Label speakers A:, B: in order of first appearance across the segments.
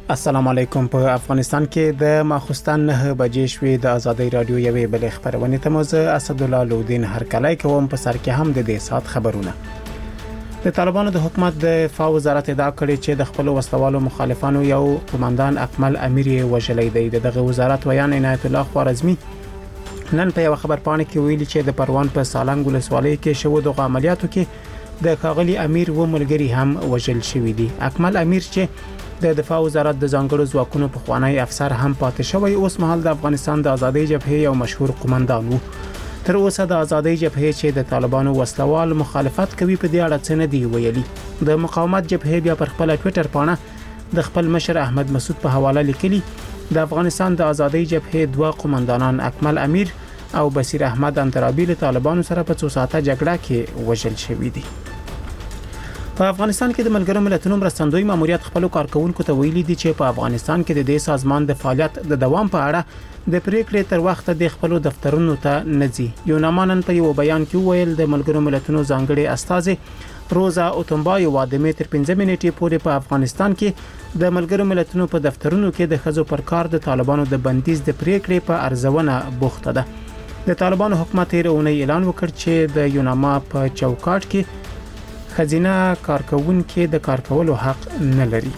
A: السلام علیکم. په افغانستان کې د ماخوستن 9 بجې شوې د ازادي رادیو یوې بل خبرونه ته موزه اسد الله لودین هرکلی کوم په سر کې هم د دې سات خبرونه. د طالبانو د حکومت د دفاع وزارت ادعا کړې چې د خپل وسلوالو مخالفانو یو قومندان اکمل امیر وژلې دی. دغه وزارت ویان عنایت الله خوارزمی نن په یو خبر پاڼه کې ویلي چې د پروان په سالنګ ولسوالۍ کې شوه د عملیاتو کې د کاغلی امیر و ملګری هم وژل شوی دی. اکمل امیر چې د دفاع وزارت د ځانګړو ځواکونو په خوانی افسر هم پاتې شوی، اوس مهال د افغانستان د ازادۍ جبهې یو مشهور قومندان وو. تر اوسه د ازادۍ جبهې چې د طالبانو وسلوال مخالفت کوي په دې اړه څه نه دی ویلي. د مقاومت جبهې بیا پر خپل ټوئیټر پاڼه د خپل مشر احمد مسعود په حواله لیکلي د افغانستان د ازادۍ جبهې دوه قومندانان اکمل امیر او بصیر احمد انترابی له طالبانو سره په 2 ساعته جګړه کې وژل شوی دي. په افغانستان کې د ملګرو ملتونو مرستندوی ماموریت خپل کارکونکو ته ویلي دي چې په افغانستان کې د دې سازمان د فعالیت د دوام په اړه د پریکړې تر وخت د خپل دفترونو ته نځي. یو نامانن په یو بیان کې ویل د ملګرو ملتونو ځانګړي استاذ روزا اوتمبای و د متر 15 منټې پورې په افغانستان کې د ملګرو ملتونو په دفترونو کې د خزو پر کار د طالبانو د بندیز د پریکړې په ارزونه بوخته ده. د طالبانو حکومت رونه اعلان وکړ چې د یوناما په چوکاټ کې خزینه کارکون کې د کار کولو حق نه لري.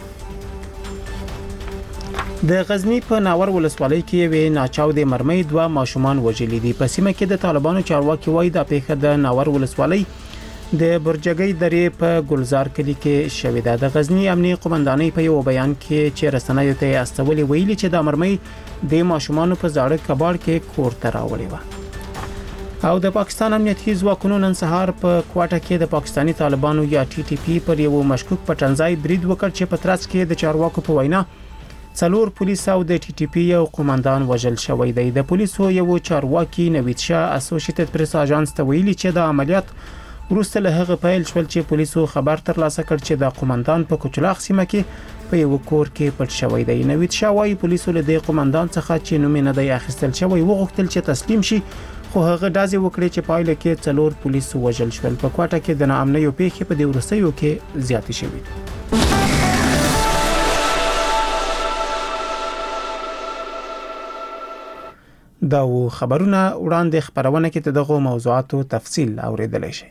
A: د غزنی په ناور ولسوالۍ کې وی ناچاو د مرمۍ دوه ماشومان وژلي دي. په سیمه کې د طالبانو چارواکي وایي د پیښه د ناور ولسوالۍ د برجګۍ درې په ګلزار کلی کې شوې ده. د غزنی امنیي قومندانۍ په یو بیان کې چې رسنیو ته استولي ویلي چې د مرمۍ د ماشومان په ځاړه کباړ کې کور ته راوړې و. او د پاکستان امنیتي ځواکونو نن سهار په کوټه کې د پاکستانی طالبانو یا ټي ټي پی پر یو مشکوک پټنځای برید وکړ چې په ترڅ کې د چارواکو په وینا 4 پولیس او د ټي ټي پی یو قومندان وژل شوی دی. د پولیسو یو چارواکي نوید شاه اسوسییټډ پریس اژانس ته ویلي چې د عملیات وروسته له هغه پیل شول چې پولیسو خبر ترلاسه کړ چې د قومندان په کوچلاخ سیمه کې په یو کور کې پټ شوی دی. نوید شاه وايي پولیسو له دې قومندان څخه چې نوم نه دی اخیستل شوی وغوښتل چې تسلیم شي، خو هغه دازې وکړي چې پایله کې 4 پولیس وژل شول. په کوټه کې د ناامنۍ پیښې په دې ورسېو کې زیاتې شوې. دا خبرونه وړاندې خبرونه کې دغه موضوعاتو تفصیل اوریدلای شي.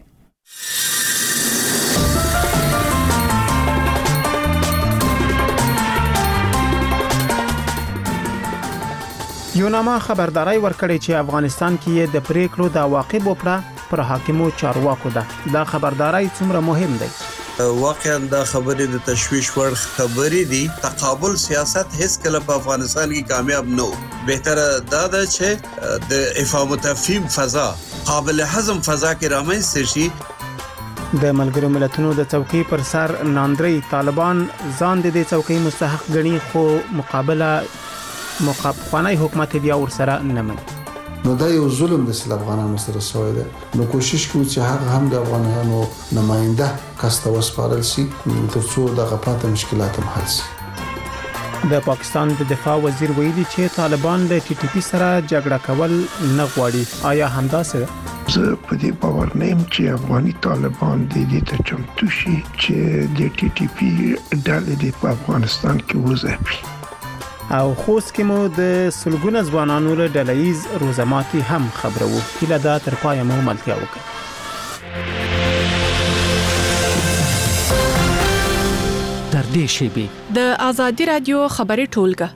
A: یوناما خبرداري ورکړي چې افغانستان کې د پریکړو د عواقبو پر حاکمو چارواکو ده. دا خبرداري څومره مهم دی؟
B: واقعا دا خبرې د تشویش وړ خبرې دي. تقابل سیاست هیڅ کله په افغانستان کې کامیاب نه و. بهتره دا ده چې د افهام تفهیم فضا قابل هضم فضا کې رامنځته شي.
A: د ملګرو ملتونو د څوکۍ پر سر ناندري طالبان ځان د دې څوکۍ مستحق ګڼي، خو مقابلخوانی حکومت بیا ورسره نه مني.
C: نو دا یو ظلم د افغانانو سره شوی دی. نو کوشش کوو چې هغه هم د افغانانو نماینده کسته وسپارل شي ترڅو د غپاته مشکلات هم حل شي.
A: د پاکستان د دفاع وزیر ویلي چې طالبان له ټي ټي پی سره جګړه کول نه غواړي. آیا همداسې
D: زه په دې باور نه یم چې افغاني طالبان د دې ته چمتو شي چې د ټي ټي پی ډلې په افغانستان کې وځي.
A: او خوست کې مو د سلګونه ځوانانو له ډلهیز روزماتي هم خبرو. کله دا تر پای مو ملتیا وکړه.
E: در دې شی د ازادي رادیو خبري ټولګه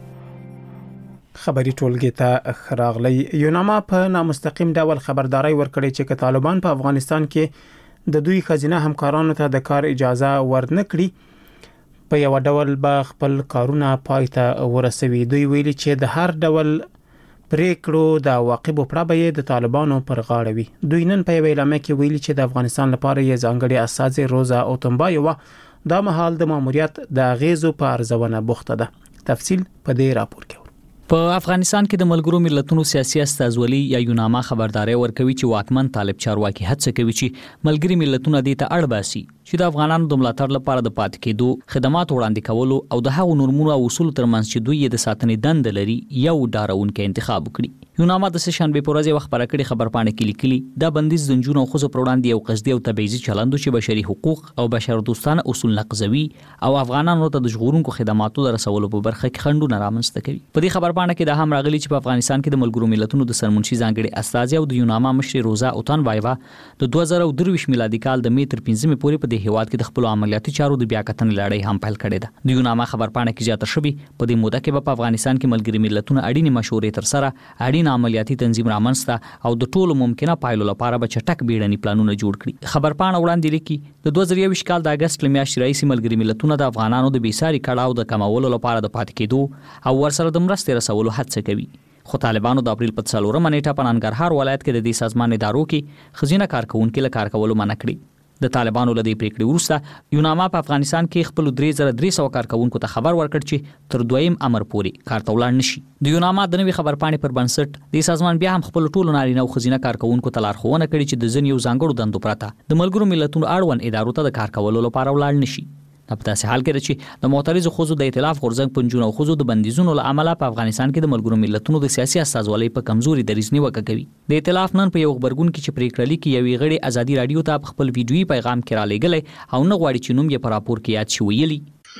A: ته خراغلی. یوناما په نامستقیم ډول خبرداري ورکړي چې طالبان په افغانستان کې د دوی خزینه همکارانو ته د کار اجازه ورنکړي په یو ډول به خپل کارونه پای ته ورسوي. دوی ویلي چې د هر ډول پریکړو د عواقبو پر به د طالبانو پر غاړه وي. دوی نن په اعلامیه کې ویلي چې د افغانستان لپاره یې ځانګړي استاذ روزا اوتمبای و دا مهال د ماموریت د غیزو په ارزونه بوخته ده. تفصیل په دې راپور کې.
F: په افغانستان کې د ملګرو ملتونو سیاسي استازولي یا یوناما خبرداري ورکوي چې واکمن طالب چارواکي هڅه کوي چې ملګری ملتونه دې ته اړ باسي چې د افغانانو د ملاتړ لپاره د پاتې کېدو خدمات وړاندې کولو او د هغو نورمونو او اصولو ترمنځ چې دوی د ساتنې دنده لري یو ډارونکی انتخاب وکړي. یوناما د سه‌شنبې په ورځ یو خبره کړې خبرپاڼه کې لیکلي دا بندیز د نجونو او ښځو پر وړاندې یو قصدي او تبعیضي چلند چې بشري حقوق او بشردوستانه اصول نقضوي او افغانانو ته د ژغورونکو خدماتو د رسولو په برخه کې خنډونه رامنځته کوي. په دې خبرپاڼه کې دا هم راغلي چې په افغانستان کې د ملګرو ملتونو د سرمنشي ځانګړي استازي او د یوناما مشر روزا اوتان وایوا د 2023 میلادي کال د مې تر 15 پورې په دې هیواد کې د خپل عملیاتي چارو د بیا کتنې لړۍ هم پیل کړې ده. د یوناما خبرپاڼه کې زیاته شوې په دې موده کې په افغانستان کې ملګري ملتونه اړینې مشورې تر سره اړین عملیاتي تنظیم رامنځته او د ټولو ممکنه پایلو لپاره به چټک بیړني پلانونه جوړ کړي. خبرپاڼه وړاندې لیکي د 2023 کال د اگست میاشتې راهیسې ملګري ملتونه د افغانانو د بیساري کړاو د کمولو لپاره د پاتې کېدو او ورسره د مرستې رسولو هڅه کوي. خو طالبانو د اپریل په 4 نیټه په ننګرهار ولایت کې د دې سازمان ادارو کې ښځینه کارکونکو له کار کولو منع کړي. د طالبانو له دې پریکړې وروسته یوناما په افغانستان کې خپل 3300 کارکونکو ته خبر ورکړ چې تر دویم امر پورې کار ته ولاړ نشي. د یوناما د نوې خبرپاڼې پر بنسټ د سازمان بیا هم خپل ټولو نارینه او ښځینه کارکونکو ته لارښوونه کړې چې د ځینو ځانګړو دندو پرته د ملګرو ملتونو اړوند ادارو ته د کار کولو لپاره ولاړ نشي. په داسې حال کې چې د معترضو ښځو د ائتلاف غورځنګ پنځونو او ښځو د بندیزونو له امله په افغانستان کې د ملګرو ملتونو د سیاسي استازولۍ په کمزوري دریځ نیوکه کوي. د ائتلاف نن په یو خبرګون کې چې پریکړه لیکي یوې غړي ازادي رادیو ته خپل ویډیويي پیغام کې را لېږلی او نه غواړي چې نوم یې په راپور کې یاد شي. ویلي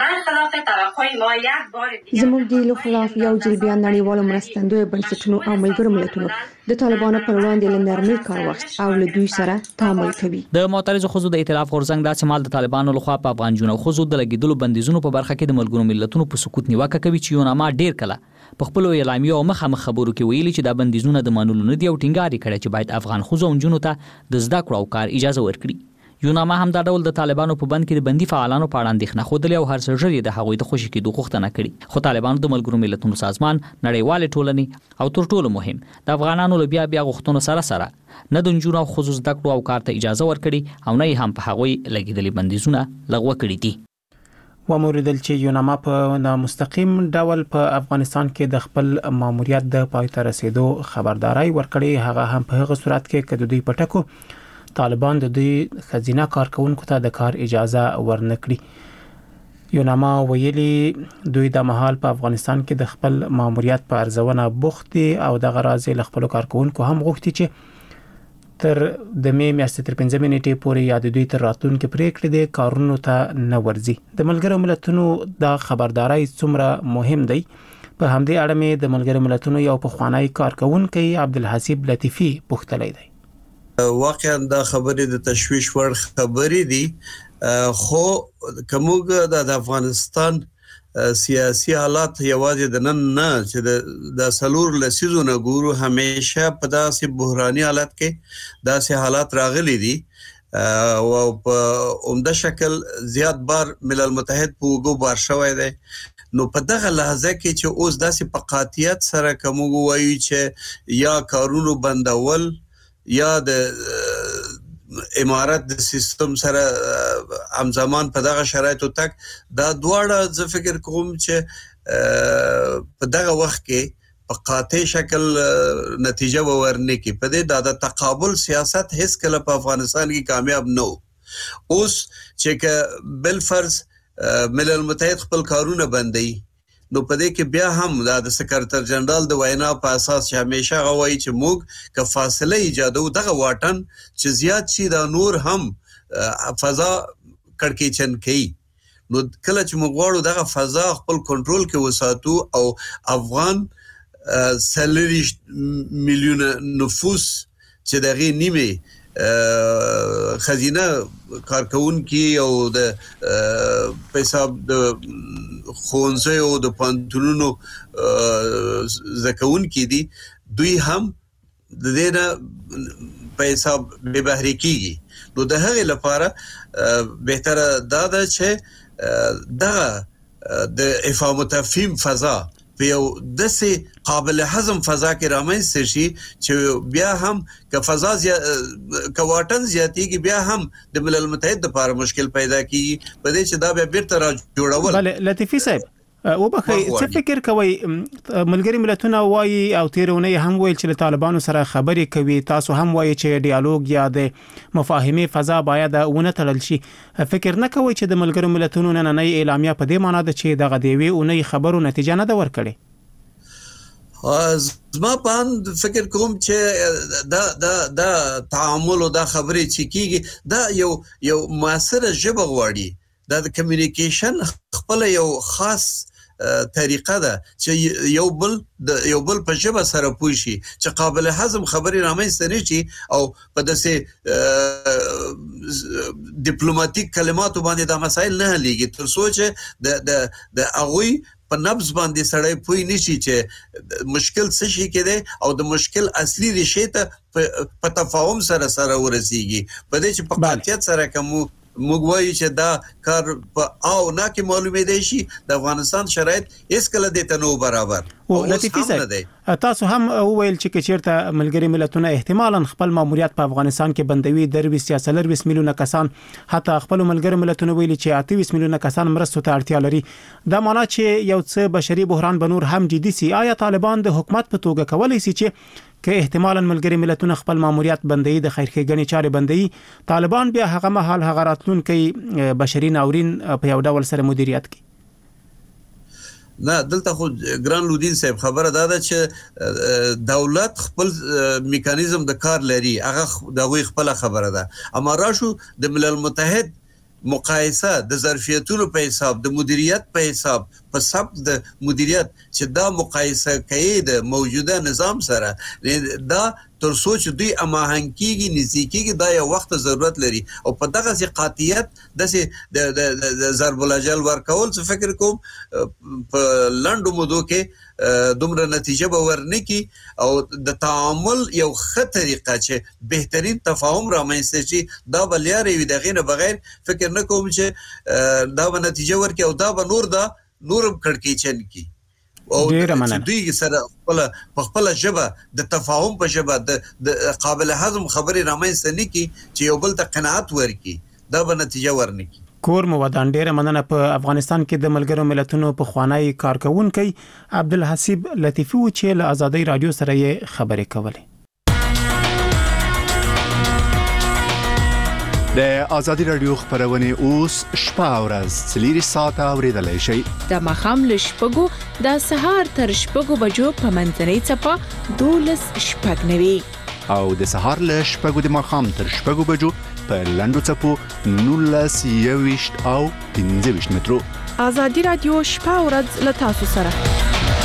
G: زموږ د ایلو خلاف یو ځل بیا نړیوالو مرستندویو بنسټونو او ملګرو ملتونو د طالبانو پر وړاندې له نرمۍ کار واخیست او له دوی سره تعامل کوي.
F: د معترضو ښځو د ائتلاف غورځنګ داسې مال د طالبانو لخوا په افغان جنو ښځو د لګیدلو بندیزونو په برخه کې د ملګرو ملتونو په سکوت نیوکه کوي چې یوناما ډیر کله په خپل اعلامیو او مخامخ خبرو کې ویلي چې دا بندیزونه د منلو نه دي او ټینګار کړي چې باید افغان ښځو او جنو ته د زده کړو او کار اجازه ورکړي. یوناما هم دا ډول د طالبانو په بند کې د بندي فعالانو په اړه اندېښنه ښودلې او هر څه ژر د هغوی د خوشي کېدو غوښتنه کړې. خو طالبانو د ملګرو ملتونو سازمان نړیوال ټولنې او تر ټولو مهم د افغانانو له بیا غوښتنو سره نه د نجونو او ښځو زده کړو او کار ته اجازه ورکړي او نه یې هم په هغوی لګېدلي بندیزونه لغوه کړي دي.
A: وموریدل چې یوناما په نامستقیم ډول په افغانستان کې د خپل ماموریت د پای ته رسیدو خبرداري ورکړي، هغه هم په هغه صورت کې چې د دوی پټکو طالبان د دوی خزینه کارکونکو ته د کار اجازه ورنکړي. یوناما ویلي دوی د مهال په افغانستان کې د خپل ماموریت په ارزونه بوخت دي او د غرازي ل خپل کارکونکو هم غوښتي چې تر د مې میاشتې تر 15 نیټې پورې یا د دوی تر راتلونکو پریکړې د کارونو ته نه ورځي. د ملګرو ملتونو د خبرداري څومره مهم دی؟ په همدې اړه مې د ملګرو ملتونو یو پخوانی کارکونکو عبدالحسیب لطیفي پوښتلی دی.
B: واقعا دا خبرې د تشویش وړ خبرې دي، خو کومګه د افغانستان سیاسي حالات یوازې د نن نه چې د سلور لسیزو نه ګورو، همیشه په داسې بحراني حالت کې داسې حالات راغلي دي او په عمده شکل زیات بار ملل متحد په وګو بار شوی دی. نو په دغه لحظه کې چې اوس داسې په قاطعیت سره کومګو وایي چې یا کارونو بندول یا د امارات د سیستم سره همزمان په دغه شرایطو تک، دا دواړه زه فکر کوم چې په دغه وخت کې په قاطع شکل نتیجه ورنکي. په دې د تقابل سیاست هیڅ کله په افغانستان کې کامیاب نه و. اوس چې بل فرض ملل متحد خپل کارونه بندي، نو په دې کې بیا هم د سکرټر جنرال د وینا په اساس چې همیشه غوي چې موږ که فاصله ایجادو دغه واټن چې زیات شي دا نور هم فضا کړکېچن کوي. نو کله چې موږ غواړو دغه فضا خپل کنټرول کې وساتو او افغان 30 میلیونه نفوس چې دغه نیمه خزینه کارکونکي او د حساب د خونځي او د پانتونونو زکونکي دي، دوی هم د دې نه په حساب به بهري کیږي. نو د هغې لپاره بهتره دا ده چې دا د افهام تفهیم فضا په یو داسې قابل هضم فضا کې رامنځته شي چې بیا هم که فضا که واټن زیاتېږي بیا هم د ملل متحد لپاره مشکل پیدا کیږي. په دې چې دا بیا بیرته را جوړول.
A: بله لطیفي صاحب، وبخې څه فکر کوي ملګری ملتونه وایي او تیرونه هم ویل چې طالبانو سره خبرې کوي تاسو هم وایي چې ډیالوګ یا د مفاهمه فضا باید ونه تړل شي فکر نه کوي چې د ملګری ملتونو نننۍ اعلامیه په دې معنی ده چې دغه دیوی اونۍ خبرو نتیجه نه ده ورکړي
B: زما په فکر کوم چې دا تعامل او دا خبرې چې کیږي دا یو موثره ژبه غواړي دا د کمیونیکیشن خپل یو خاص طریقه ده چې یو بل په ژبه سره پوه شي چې قابل هضم خبرې رامنځته نشي او په داسې ډیپلوماټیک کلماتو باندې دا مسایل نه حلېږي تر څو چې د هغوی په نبض باندې سړی پوه نشي چې مشکل څه شي کېده او د مشکل اصلي ریښې ته په تفاهم سره ورسیږي په دې چې په قاطعیت سره کوم موږ وایو چې دا کار په او نه کې معلومه دی شي د افغانستان شرایط هیڅ کله د تنو برابر
A: او لطیفي صاحب تاسو هم ویل چې چیرته ملګری ملتونه احتمالاً خپل ماموریت په افغانستان کې بندوي دروي سیاسي 20 میلیونه کسان حتی خپل ملګری ملتونه ویلي چې 28 میلیونه کسان مرستو ته اړتیا لري دا معنی چې یو څه بشري بحران بنور هم جدي سي آیا طالبان د حکومت په توګه کولای شي چې احتمالاً ملګری ملتونه خپل ماموریت بندوي د خیرخېګنې چارې بندوي طالبان بیا هغه مهال هغه راتلونکي بشري ناورین په یو ډول سره مدیریت کوي
B: نه دلته خو ګران لودین صاحب خبره ده چې دولت خپل میکانیزم د کار لري هغه د خپل خبره ده اما راشو د ملل متحد مقایسه د ظرفیتونو په حساب د مدیریت په حساب په سبک د مدیریت چې دا مقایسه کوي د موجوده نظام سره دا تر سوچ دوی اماهنګيږي نزدیکيږي دا یو وخت ضرورت لري او په دغه سي قاطعیت د ضرب الاجل ورکول څه فکر کوم په لندو مودو کې دومره نتیجه به ورنکي او د تعامل یو ښه طریقه چې بهترین تفاهم رامنځته شي دا بلیاري وي دغه نه بغیر فکر نه کوم چې دا به نتیجه ورکي او دا به نورم کړکېچن کی او چې دوی سره خپل ژبه د تفاهم په ژبه د قابل هضم خبرې رامنځته نه کی چې یو بل ته قناعت ورکي دا به نتیجه ورنکي
A: کور مو ودان ډیره مننه په افغانستان کې د ملګرو ملتونو په خوانی کارکونکو عبدالحسیب لطیفي چې له آزادۍ رادیو سره یې خبرې کولې
H: د آزادۍ رادیو خبرونه اوس شپه او ورځ 3 ساعته اوریدلای شئ
E: د مخام له شپږو د سهار تر شپږو بجو په منځنۍ چپه 12 شپږ نوي
H: او د سهار له شپږو د مخام تر شپږو بجو په لندو چپو 19 او 15 مترو
E: آزادۍ رادیو شپه او ورځ له تاسو سره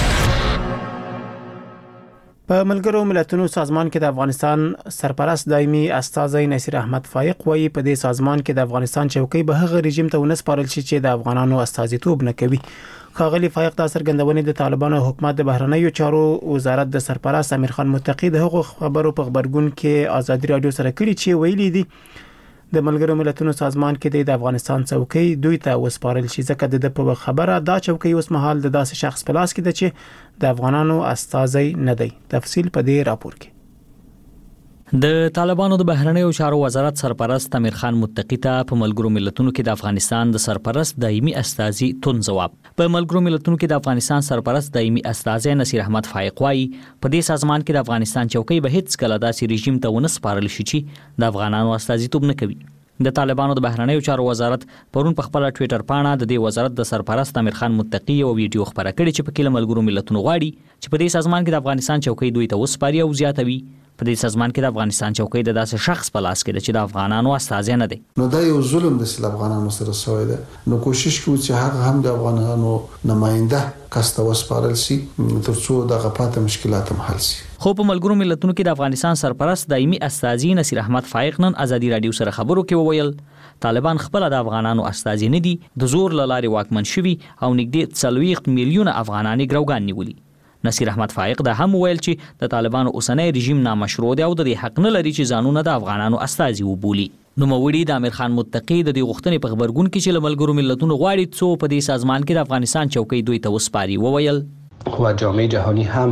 A: په ملګرو ملتونو سازمان کې د افغانستان سرپرست دایمي استاذ نصیر احمد فائق وایي په دې سازمان کې د افغانستان چوکۍ به هغه رژیم ته ونسپارل شي چې د افغانانو استازیتوب نه کوي خاغلی فائق د څرګندونې د طالبانو حکومت د بهرنیو چارو وزارت د سرپرست امیر خان متقی د هغو خبرو په خبرګون کې آزادۍ رادیو سره کړي چې ویلي دي د ملګرو ملتونو سازمان کې د افغانستان چوکۍ دوی ته وسپارل شي ځکه د په خبره دا چوکۍ اوس مهال د داسې شخص په لاس کې ده چې د افغانانو استازي نه دی تفصیل په دې راپور کې
F: د طالبانو د بهرنیو چارو وزارت سرپرست امیر خان متقی ته په ملګرو ملتونو کې د افغانستان د سرپرست دایمي استازي تون جواب په ملګرو ملتونو کې د افغانستان سرپرست دایمي استازي نصیر احمد فائق وايي په دې سازمان کې د افغانستان چوکۍ به هیڅ کله داسې رژیم ته ونسپارل شي چې د افغانانو استازیتوب نه کوي د طالبانو د بهرنیو چارو وزارت پرون په خپل ټوئیټر پاڼه د دې وزارت د سرپرست امیر خان متقی یو ویډیو خبره کړې چې په کې ملګرو ملتونو غواړي چې په دې سازمان کې د افغانستان چوکۍ دوی ته وسپاري او زیاتوي په دې سازمان کې د افغانستان چوکۍ د داسې شخص په لاس کې چې د افغانانو استازي نه دي
C: نو دا یو ظلم د افغانانو سره شوی دی نو کوشش کوو چې هغه هم د افغانانو نماینده کاسته وسپارل شي ترڅو د غپاته مشکلات هم حل شي
F: خو په ملګرو ملتونو کې د افغانستان سرپرست دایمي استازي نصیر احمد فائق نن آزادۍ رادیو سره خبرو کې وویل طالبان خپل د افغانانو استازي نه دي د زور لاري واکمن شوي او نږدې 40 میلیونه افغاناني ګروګان نیولي نصیر احمد فائق دا هم ویل چې د طالبانو اوسنۍ رژیم نامشروع دی او د حق نه لري چې ځانونه د افغانانو استازي وبولي نو موړي د امیر خان متقی د دې غوښتنې په خبرګون کې چې ملګرو ملتونو غواړي څو په دې سازمان کې د افغانستان چوکۍ دوی ته وسپاري وویل
I: خو جامعه جهانی هم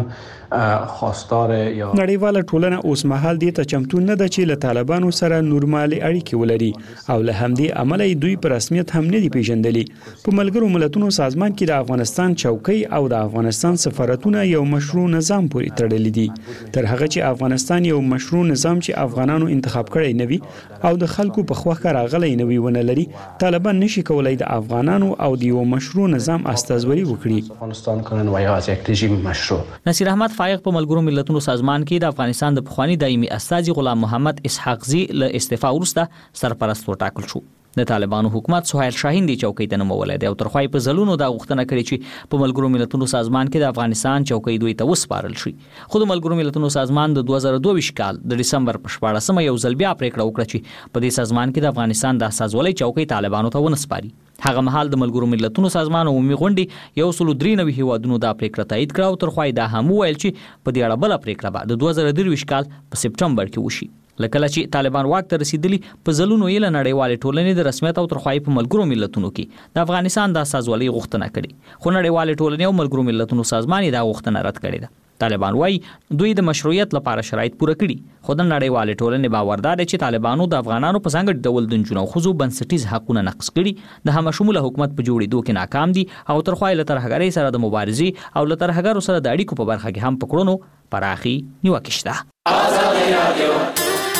I: خواستار یا
J: نړیواله ټولنه اوس مهال دې ته چمتو نه ده چې له طالبانو سره نورمالي اړیکې ولري او له همدې امله دوی په رسمیت هم نه دي پیژندلي. په ملګرو ملتونو سازمان کې د افغانستان چوکۍ او د افغانستان سفارتونه یو مشروع نظام پورې تړلي دي. تر هغه چې افغانستان یو مشروع نظام چې افغانانو انتخاب کړی نه وي او د خلکو په خوښه راغلی نه وي ونه لري، طالبان نشي کولای د افغانانو او د یو مشروع نظام استازوري وکړي.
I: افغانستان کنن و یا از یک رژیم مشروع.
F: نصیر احمد فائق په ملګرو ملتونو سازمان کې د افغانستان د پخوانی دایمي استازي غلام محمد اسحاق زی له استعفا وروسته سرپرست وټاکل شو. د طالبانو حکومت سهیل شاهین دی چوکۍ ته نومولای دی او ترخوای په ځلونو دا غوښتنه کړې چې په ملګرو ملتونو سازمان کې د افغانستان چوکۍ دوی ته وسپارل شي. خو د ملګرو ملتونو سازمان د 2022 کال د ډسمبر په 14مه یو ځل بیا پریکړه وکړه چې په دې سازمان کې د افغانستان د استازولۍ چوکۍ طالبانو ته ونسپاري. هغه مهال د ملګرو ملتونو سازمان عمومي غونډې یو سلو 93 هیوادونو دا پریکړه تایید کړه او ترخوای دا هم ویل چې په دې اړه بل پریکړه به د 2023 کال په سپټمبر کې وشي. لکه چې طالبان واک ته رسیدلی په ځلونو یې له نړیوالې ټولنې د رسمیت او ترخوای په ملګرو ملتونو کې د افغانستان د استازولۍ غوښتنه کړې، خو نړیوالې ټولنې او ملګرو ملتونو سازمان دا غوښتنه رد کړې ده. طالبان وايي دوی د مشروعیت لپاره شرایط پوره کړي، خو د نړیوالې ټولنې باوردار دي چې طالبانو د افغانانو په ځانګړي ډول د نجونو او ښځو بنسټیز حقونه نقض کړي، د همشموله حکومت په جوړېدو کې ناکام دي او ترخوای له ترهګرۍ سره د مبارزې او له ترهګرو سره د اړیکو په برخه کې هم پکړونو پراخي نیوکه شته.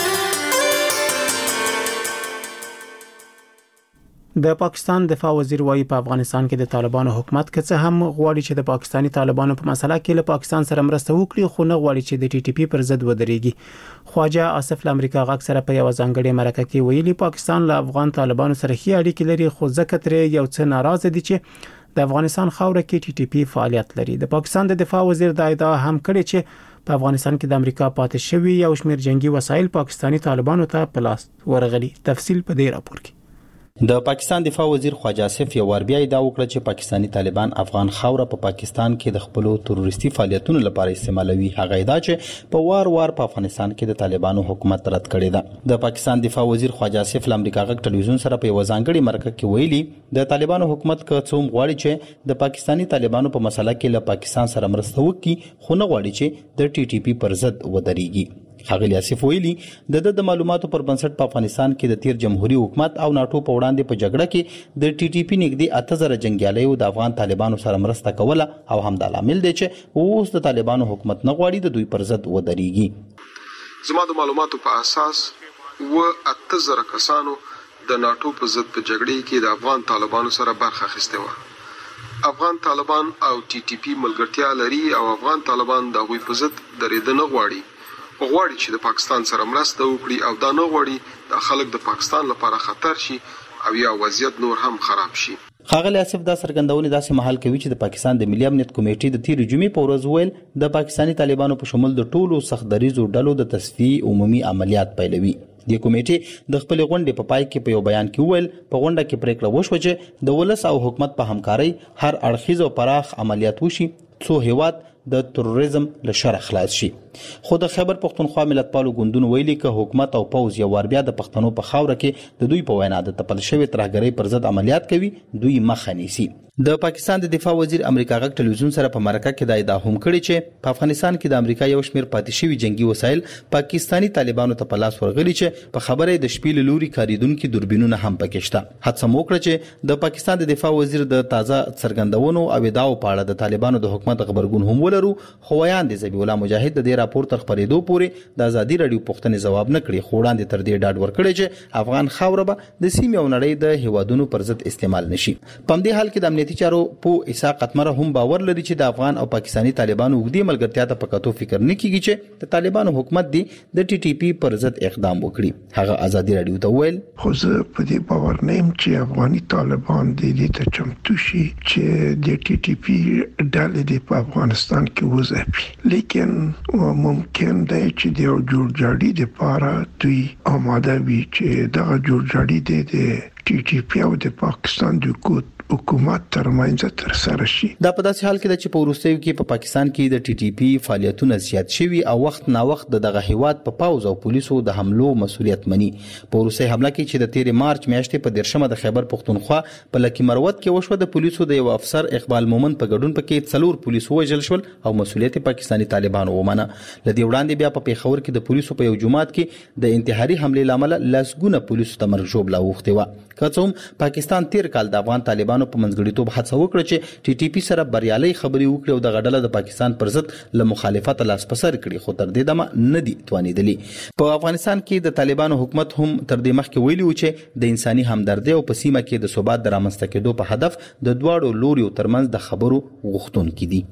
A: د پاکستان دفاع وزیر وايي په افغانستان کې د طالبانو حکومت که څه هم غواړي چې د پاکستاني طالبانو په مسله کې له پاکستان سره مرسته وکړي، خو نه غواړي چې د ټي ټي پی پر ضد ودرېږي. خواجه آصف له امریکا غاک سره په یو ځانګړي مرکه کې ویلي پاکستان له افغان طالبانو سره ښه اړیکې لري، خو ځکه ترې یو څه ناراضه دي چې د افغانستان خاوره کې ټي ټي پی فعالیت لري. د پاکستان د دفاع وزیر دا ادعا هم کړې چې په افغانستان کې د امریکا پاتې شوی یو شمېر جنگي وسایل پاکستاني طالبانو ته په لاس ورغلي. تفصیل په دې راپور کې.
K: د پاکستان دفاع وزیر خواجه آصف یو ور بیا ادعا وکړه چې پاکستاني طالبان افغان خاوره په پاکستان کې د خپل تروریستي فعالیتونو لپاره استعمالوي. هغه ادعا چې په وار په افغانستان کې د طالبانو حکومت رد کړې ده. د پاکستان دفاع وزیر خواجه آصف له امریکا غږ ټلویزیون سره په یو ځانګړي مرکه کې ویلي د طالبانو حکومت که څوم غواړي چې د پاکستاني طالبانو په مسله کې له پاکستان سره مرسته وکړي، خو نه غواړي چې د ټي ټي پی پر ضد ودرېږي. ښاغلي آصف ویلي د معلوماتو پر بنسټ په افغانستان کې د تیر جمهوریت حکومت او ناتو په وړاندې په جګړه کې د ټي ټي پی نږدې 8000 جنگیالیو د افغان طالبانو سره مرسته کوله او هم د عامل دی چې اوس د طالبانو حکومت نه غواړي د دوی پر ضد ودرېږي.
L: زما د معلوماتو په اساس 8000 کسانو د ناتو په ضد په جګړه کې د افغان طالبانو سره برخه اخیسته و. افغان طالبان او ټي ټي پی ملګرتیا لري او افغان طالبان د غوي په ضد درېدل نه غواړي چې د پاکستان سره مرسته وکړي او دا نه غواړي د خلک د پاکستان لپاره خطر شي او یا وضعیت نور هم خراب شي.
K: ښاغلي آصف دا څرګندونه داسې مهال کوي چې د پاکستان د ملي امنیت کمیټې د تیر جمعې په ورځ ویل د پاکستاني طالبانو په شمول د ټولو سخت دریزو ډلو د تصفیې عمومي عملیات پیلوي. د کمیټې د خپل غونډې په پای کې په یو بیان کې ویل په غونډه کې پریکړه وشوه چې د ولس او حکومت په همکارۍ هر اړخیز او پراخ عملیات وشي څو هیواد د تروریزم له شر خلاص شي. خو د خیبر پختونخوا ملتپالو ګوندونو ویلي که حکومت او پوز یو ور بیا د پښتنو په خاوره کې د دوی په وینا د تپل شوی ترهګرۍ پر ضد عملیات کوي، دوی مخه نیسي. د پاکستان د دفاع وزیر امریکا غږ ټلویزیون سره په مرکه کې دا ادعا هم کړې چې په افغانستان کې د امریکا یو شمېر پاتې شوی جنگي وسایل پاکستاني طالبانو ته په لاس ورغلي چې په خبره د شپې له لوري کاریدونکو دوربینونه هم پکې شته. هڅه وکړه چې د پاکستان د دفاع وزیر د تازه څرګندونو او ادعاو په اړه د طالبانو د حکومت خبرګون هم ولرو، خو ویان دي ذبیح الله مجاهد د دې راپور تر خبرېدو پورې د ازادي رادیو پوښتنې ځواب نه کړي، خو وړاندې تر دې ډاډ ورکړي چې افغان خاوره به د سیمې او نړۍ د هیوادونو پر ضد استعمال نشي. په دې حال کې د امنیتي چارو په اسحاق قتمره هم باور لري چې د افغان او پاکستاني طالبانو وګړي ملګرتیا ته پکاتو فکر نه کیږي چې د طالبانو حکومت دی د ټي ټي پی پر ضد اقدام وکړي. هغه ازادي رادیو ته ویل
D: خو زه په دې باور نه یم چې افغاني طالبان دې ته چمتو شي چې د ټي ټي پی ډلې په افغانستان کې وځي، لیکن ممکن دی چې د جوړجاړي لپاره دوی آماده وي چې دغه جوړجاړي د ټي ټي پی او د پاکستان د حکومت حکومت ترمنځ تر سره شي.
K: دا په داسې حال کې د چې په وروستیو کې په پاکستان کې د ټي ټي پی فعالیتونه زیات شوي او وخت نا وخت دغه هیواد په پاوز او پولیسو د حملو مسؤلیت مني. په وروستي حمله کې چې د 13 مارچ میاشتې په 10مه د خیبر پختونخوا په لکی مروت کې وشو، د پولیسو د یو افسر اقبال مومن په ګډون پکې 4 پولیس وژل شول او مسؤلیت پاکستاني طالبانو ومنه. لدی وړاندې بیا په پیښور کې د پولیسو په یو جماعت کې د انتحاري حمله لامل لاسګونه پولیسو ته مرګ ژوبله وخته و. کڅوم پاکستان 13 کال د افغان طالبانو په منځګړیتوب هڅه وکړه چې ټي ټي پی سره بریالي خبري وکړي او د غډله د پاکستان پر ضد له مخالفت لاس پسر کړي، خو تر دې دمه نه دي توانیدلی. په افغانستان کې د طالبانو حکومت هم تر دې مخکې ویلي و چې د انساني همدردي او په سیمه کې د ثبات د رامنځته کېدو په هدف د دواړو لوريو ترمنځ د خبرو غوښتونکي دي.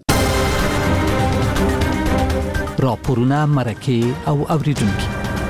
M: راپورونه مرکه او اوریدونکي.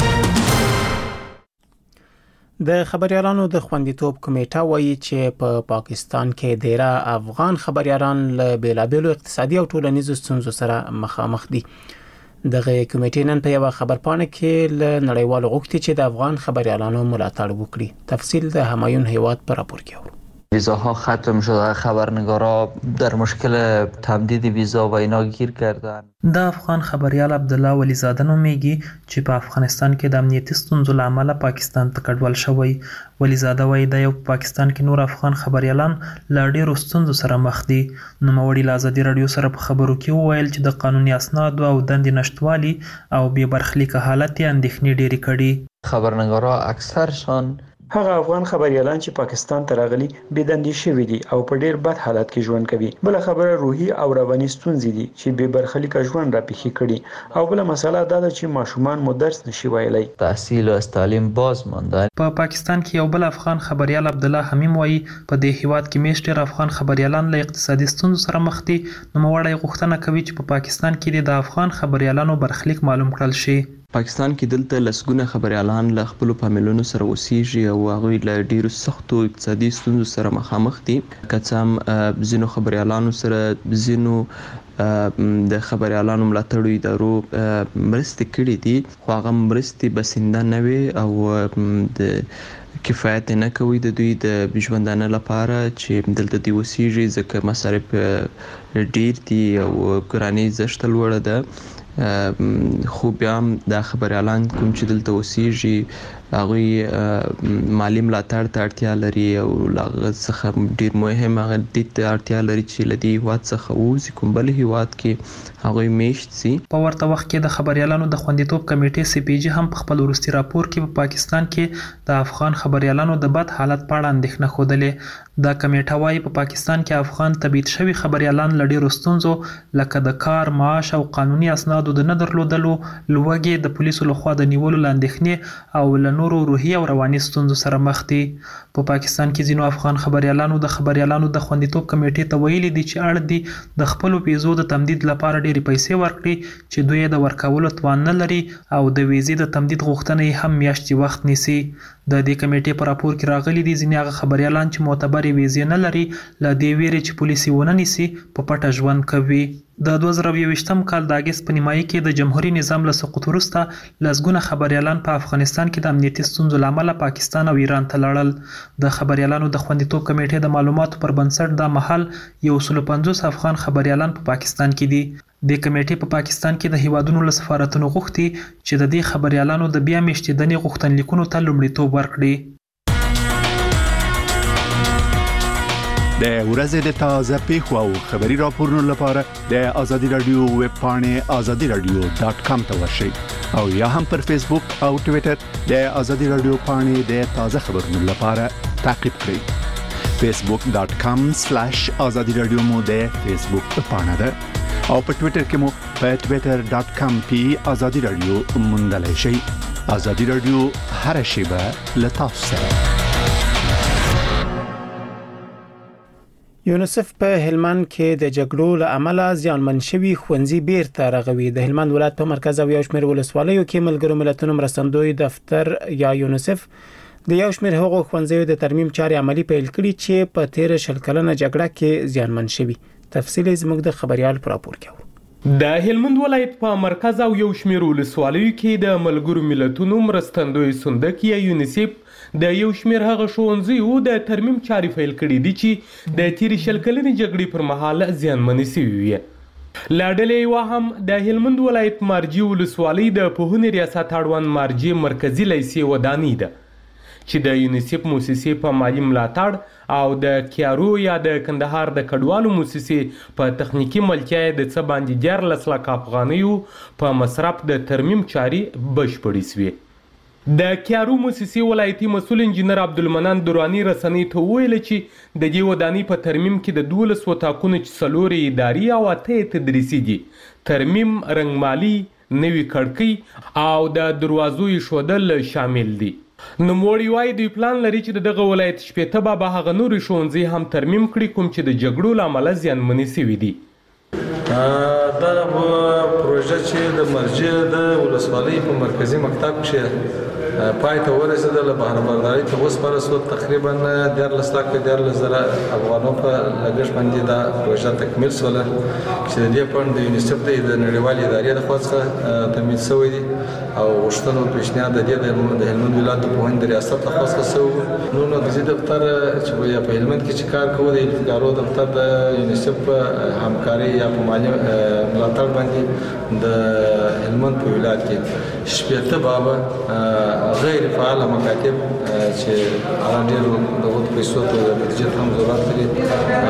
A: د خبريالانو د خوندیتوب کمیټه وایي چې په پاکستان کې ډیره افغان خبريالان له بیلابېلو اقتصادي او ټولنیزو ستونزو سره مخامخ دي. دغه کمیټې نن په یو خبرپاڼه کې له نړیوالو غوښتي چې د افغان خبريالانو ملاتړ وکړي. تفصیل د همایون هیواد پر راپور کې اورو.
N: ویزاها ختم شده، خبرنگارا در مشکل تمدید ویزا و اینا گیر کردن.
O: د افغان خبريال عبدالله ولیزاده نومیږي چې په افغانستان کې د امنیتي ستونزو لامل پاکستان ته کډوال شوی. ولیزاده وایي د یو پاکستان کې نور افغان خبريالان له ډیرو ستونزو سره مخ دي. نوموړي له ازادي رادیو سره په خبرو کې وویل چې د قانوني اسنادو او دندې نشټوالي او بې برخلیکه حالت یې اندېښنې ډېرې کړي.
N: خبرنگارا اکثرشان
P: هغه افغان خبريالان چې پاکستان ته راغلي بيدندې شوي دي او په ډیر بد حالت کې ژوند کوي. بل خبره روحي او رواني ستونزې دي چې به برخلیک ژوند را پېښې کړي او بل مسله دا ده چې ماشومان مو درس نشي ویلای.
N: تحصیل او تعلیم باز مانده.
O: په پاکستان کې یو بل افغان خبريال عبدالله حمیم وایي په دې هیواد کې میشتر افغان خبريالان له اقتصادي ستونزو سره مخ دي. نو موړی غوښتنه کوي چې په پاکستان کې د افغان خبريالانو برخلیک معلوم کړل شي.
Q: پاکستان کې دلته لسګونه خبريالان له خپل فامیلونو سره اوسېږي او هغه له ډیرو سختو اقتصادي ستونزو سره مخامخ دي. کڅم زینو خبريالانو سره زینو د خبريالانو ملاتړو ادارو مرستې کړې دي، خو هغه مرستې بسنده نه وي او د کفایت نه کوي د دوی د ژوندانه لپاره چې دلته دی اوسېږي، ځکه مصارف ډیر دي او ګراني زشت لوړه ده. خو بیا هم د خبريالان کوم چې دلته اوسېږي هغه مالی ملاتړ ته اړتیا لري او هغه څخه ډیر مهم هغه د اړتیا لري چې لدی هیواد څخه وځي کوم بل هیواد کې هغه میشت سي.
O: په ورته وخت کې د خبريالانو د خوندیتوب کمیټې سی پی جی هم په خپل ورستي راپور کې په پاکستان کې د افغان خبريالانو د بد حالت په اړه اندېښنه خوده. دا کمیټه وايي په پاکستان کې افغان تبعید شوي خبريالان له ډیرو ستونزو لکه د کار، معاش او قانوني اسنادو د نه درلودلو، لوږې، د پولیسو لخوا د نیولو لاندېښنې او له نورو روحي او رواني ستونزو سره مخ دي. په پاکستان کې ځینو افغان خبريالانو د خبريالانو د خوندیتوب کمیټې ته ویلي دي چې اړ دي د خپل ویزو د تمدید لپاره ډېرې پیسې ورکړي چې دوی د ورکولو توان نه لري او د ویزې د تمدید غوښتنه یې هم میاشتې وخت نیسي. د دې کمیټې په راپور کې راغلي دي ځینې هغه خبريالان چې معتبرې ویزې نه لري له دې ویرې چې پولیس یې ونه نیسي په پټه ژوند کوي. د 2021م کال د اگست په نیمایي کې د جمهوریت نظام له سقوط وروسته لسګونه خبريالان په افغانستان کې د امنیتي ستونزو لامل پاکستان او ایران ته لاړل. د خبريالانو د خوندیتوب کمیټې د معلوماتو پر بنسټ د مهال 150 افغان خبريالان په پاکستان کې دي. د کمیټې په پاکستان کې د هیوادونو له سفارتونو غوښتي چې د دې خبريالانو د بیا میشتېدنې غوښتنلیکونو ته لومړیتوب ورکړي.
H: د ورځې د تازه پیښو او خبري راپورونو لپاره د ازادي رادیو ویب پاڼې azadiradio.com ته ورشئ او یا هم پر فیسبوک او ټوئیټر د ازادي رادیو پاڼې د تازه خبرونو لپاره تعقیب کړئ. facebook.com/azadiradio مو د فیسبوک پاڼه ده او په ټوئیټر کې مو په twitter.com/azadiradio موندلای شئ. ازادي رادیو هر شیبه له تاسو سره.
A: یونیسف په هلمند کې د جګړو له امله زیانمن شوي ښوونځي بیرته رغوي. د هلمند ولایت په مرکز او یو شمېر ولسوالیو کې ملګرو ملتونو مرستندوی دفتر یا یونیسف د یو شمېر هغو ښوونځیو د ترمیم چارې عملی پیل کړي چې په 13 کلنه جګړه کې زیانمن شوي. تفصیل زموږ د خبريال پر راپور کې.
R: د هلمند ولایت په مرکز او یو شمېر ولسوالیو کې د ملګرو ملتونو مرستندوی صندوق یا یونیسف د یو شمېر هغه ښوونځیو د ترمیم چارې پیل کړي دي چې د تیرې شل کلنې جګړې پر مهال زیانمنې شوي وي. له ډلې یوه هم د هلمند ولایت مارجې ولسوالۍ د پوهنې ریاست اړوند مارجې مرکزي لیسې ودانۍ ده چې د یونیسف موسسې په مالي ملاتړ او د کیارو یا د کندهار د کډوالو موسسې په تخنیکي ملتیا د څه باندې 14 لک افغانیو په مصرف د ترمیم چارې بشپړې شوې. د کیارو موسسې ولایتي مسؤل انجینر عبدالمنان درانی رسنۍ ته وویل چې د دې ودانۍ په ترمیم کې د 12 وطاقونو چې 4 اداري او 8 تدریسي دي ترمیم، رنګمالي، نوي کړکۍ او د دروازو ایښودل شامل دي. نوموړي وایي دوی پلان لري چې دغه ولایت 80 به هغه نورې ښوونځي هم ترمیم کړي کوم چې د جګړو له امله زیانمنې شوي دي.
S: دا پروژه چې د مرجې د ولسوالۍ په مرکزي مکتب کې پای ته ورسېدله، بهرهبردارۍ ته وسپارل تقریبا 14,000 افغانو په لګښت باندې دا پروژه تکمیل شوله چې د دې فنډ د یونیسف د نړیوالې ادارې لخوا څخه تمویل شوی دی او غوښتنه او پیشنهاد د دې د هلمند ولایت د پوهنې د ریاست لخوا څخه شوی. نو د دې دفتر چې په هلمند کې چې کار کوي د ادارو دفتر د یونیسف په همکاري یا په مالي ملاتړ باندې د هلمند په ولایت کې 80 بابه غیر فعال مکاتب چې هغه ډېر د پیسو ته د بودیجې هم ضرورت لري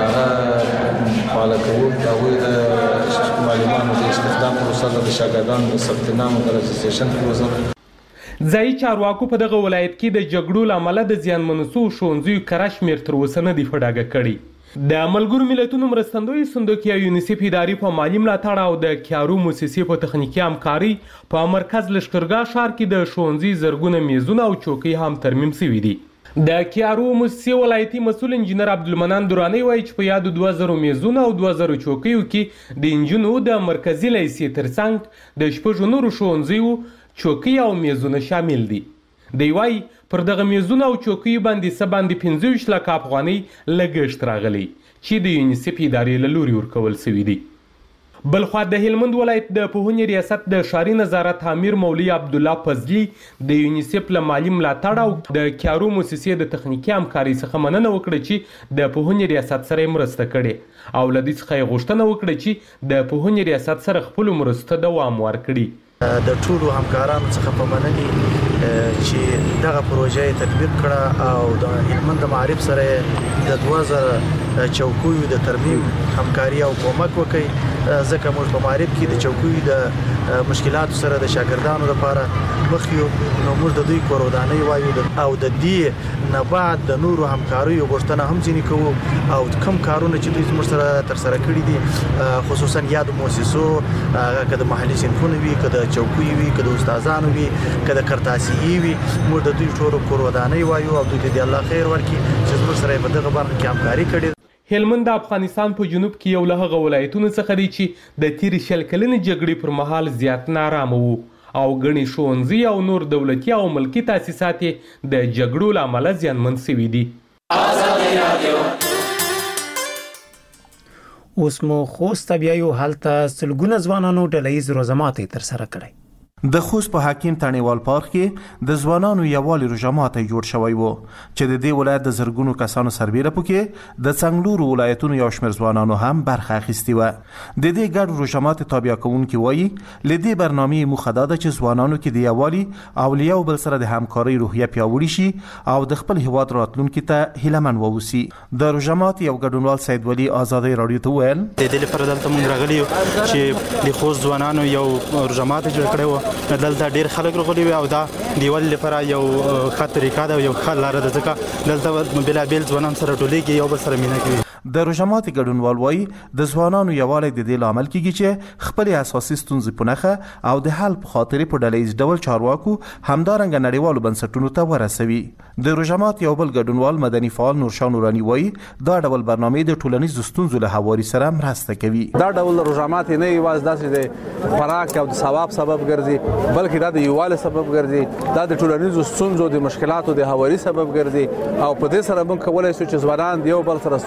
S: هغه فعال کوو. هغوی د معلمانو د استخدام پروسه د شاګردانو د ثبت نام او د رجسټریشن پروسه.
R: ځایي چارواکو په دغه ولایت کې د جګړو له امله د زیانمنو شویو ښوونځیو کره شمېر تر اوسه نه دی په ډاګه کړی. د ملګرو ملتونو مرستندوی صندوق یا یونیسف ادارې په مالي ملاتړ او د کیارو موسسې په تخنیکي همکاري په مرکز لښکرګاه ښار کې د ښوونځي زرګونه میزونه او چوکۍ هم ترمیم شوي دي. د کیارو موسسې ولایتي مسؤل انجینر عبدالمنان درانی وایي چې په یادو 2000 میزونو او 2000 چوکیو کې د انجونو د مرکزي لیسې ترڅنګ د 6 نورو ښوونځیو چوکۍ او میزونه شامل دي. دی وایي پر دغه میزونه او چوکیو باندې څه باندې 25 لک افغانۍ لګښت راغلی چې د یونیسف ادارې له لوري ورکول شوي دي. بلخوا د هلمند ولایت د پوهنې ریاست د ښاري نظارت امیر مولوي عبدالله فضلي د یونیسف له مالي ملاتړ او د کیارو موسسې د تخنیکي همکارۍ څخه مننه وکړه چې د پوهنې ریاست سره یې مرسته کړې او له دې څخه یې غوښتنه وکړه چې د پوهنې ریاست سره خپلو مرستو ته دوام ورکړي.
T: د ټولو همکارانو څخه په مننې چې دغه پروژه تطبیق کړه او د هلمند معارف سره د 2000 چوکیو د ترمیم همکاري او کومک وکړي ځکه موږ په معارف کې د چوکیو د مشکلاتو سره د شاګردانو لپاره مخ یو. نو موږ د دوی کورودانۍ وایو او د دې نه بعد د نورو همکاریو غوښتنه هم ځینې کوو او کوم کارونه چې دوی موږ سره ترسره کړي دي خصوصا یا د مؤسسو که د محلي صنفونو وي که د چوکیو وي که د استادانو وي که د کرتاسیي وي موږ د دوی ټولو کورودانۍ وایو او دوی ته الله خیر ورکړي چې موږ سره په دغه برخه کې همکاري کړې.
R: هلمند د افغانستان په جنوب کې یو له هغه ولایتونو څخه دی چې د تیرې شل کلنې جګړې پر مهال زیات نارامه وو او ګڼې ښوونځي او نور دولتي او ملکي تاسیسات د جګړو له امله زیانمن شوي دي.
A: اوس مو خوست ته بیایو. هلته سلګونه ځوانانو ډلهییز روزه ماتې ترسره کړی.
U: د خوست په حکیم تڼیوال پارک کې د ځوانانو یووالي روژه ماتی جوړ شوی و چې د دې ولایت د زرګونو کسانو سربیره پکې د څنګلورو ولایتونو یو شمېر ځوانانو هم برخه اخیستې وه. د دې ګډ روژه ماتې تابع کوونکي وایي له دې برنامې موخه دا ده چې ځوانانو کې د یووالي او له یو بل سره د همکارۍ روحیه پیاوړې شي او د خپل هیواد راتلونکي ته هیلهمن واوسي. د روژه ماتې یو ګډونوال سید ولی آزادۍ راډیو ته وویل
V: د دې لپاره دلته موږ راغلي یو چې د خوست ځوانانو یو روژه ماتې جوړ کړی و. دلته ډیر خلک راغلي وي او دا دیوال لپاره یو ښه طریقه ده او یو ښه لاره ده ځکه دلته بېلابېل ځوانان سره ټولېږي یو بل سره مینه کوي.
U: د روژه ماتې ګډونوال وایي د ځوانانو یووالی د دې لامل کیږي چې خپلې اساسي ستونزې په نښه او د حل په خاطر په ډلهییز ډول چارواکو همدارنګه نړیوالو بنسټونو ته ورسوي. د روژه ماتې یو بل ګډونوال مدني فعال نورشاه نوراني وایي دا ډول برنامې د ټولنیزو ستونزو له هواري سره مرسته کوي.
W: دا ډول روژه ماتې نه یوازې داسې د خوراک او د ثواب سبب ګرځي بلکې دا د یووالي سبب ګرځي، دا د ټولنیزو ستونزو د مشکلاتو د هواري سبب ګرځي او په دې سره موږ کولی شو چې ځوانان د یو بل سره ستونزې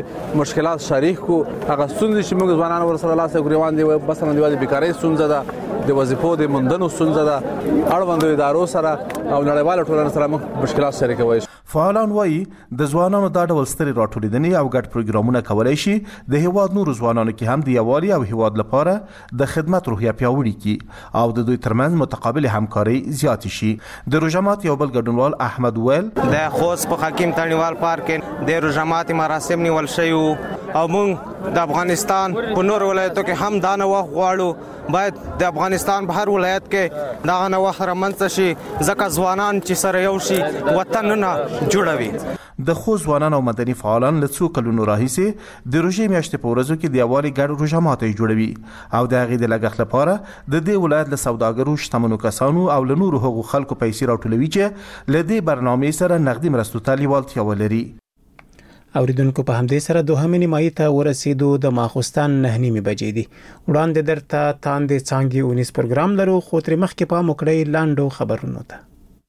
W: مشکلات شریک کو هغه ستونزې چې موږ ځوانان ورسره لاس ګریوان دي مثلا د بیکاری ستونزه ده د وظیفو د موندنو ستونزه ده اړوند ادارو سره او نړیوال ټولنې سره موږ مشکلات شریکوي.
U: فعالان وایي د ځوانانو دا ډول سترې راټولېدنې او ګډ پروګرامونه کولی شي د هیواد نورو ځوانانو کې هم د یووالي او هیواد لپاره د خدمت روحیه پیاوړې کړي او د دوی ترمنځ متقابل همکاري زیاتې شي. د روژامات یو بل ګډونوال احمد ویل
B: د خوست په حکیم تڼیوال پارک د روژامات مراسم نیول شوي او موږ د افغانستان په نور ولایتو کې هم دا نوښت غواړو باید د افغانستان په هر ولایت کې دا نوښت رامنځته شي ځکه ځوانان چې سره یو شي وطنونه جوړوي.
U: د خوست ځوانان او مدني فعالان له څو کلونو راهیسې د روژې میاشتې په ورځو کې د یووالي ګډ روژامات جوړوي او د هغې د لګښت لپاره د دې ولایت له سوداګرو شتمنو کسانو او له نورو هغو خلکو پیسې راټولوي چې له دې برنامې سره نغدي مرستو ته لیوالتیا ولري.
A: اوریدونکو په همدې سره دوهمې نیمایي ته ورسېدو. د ماخوستان 9:30 بجې دي. وړاندې درته تاندې څانګې اونیس پروګرام لرو خو تر مخکې پام وکړئ لاندو خبرونو ته.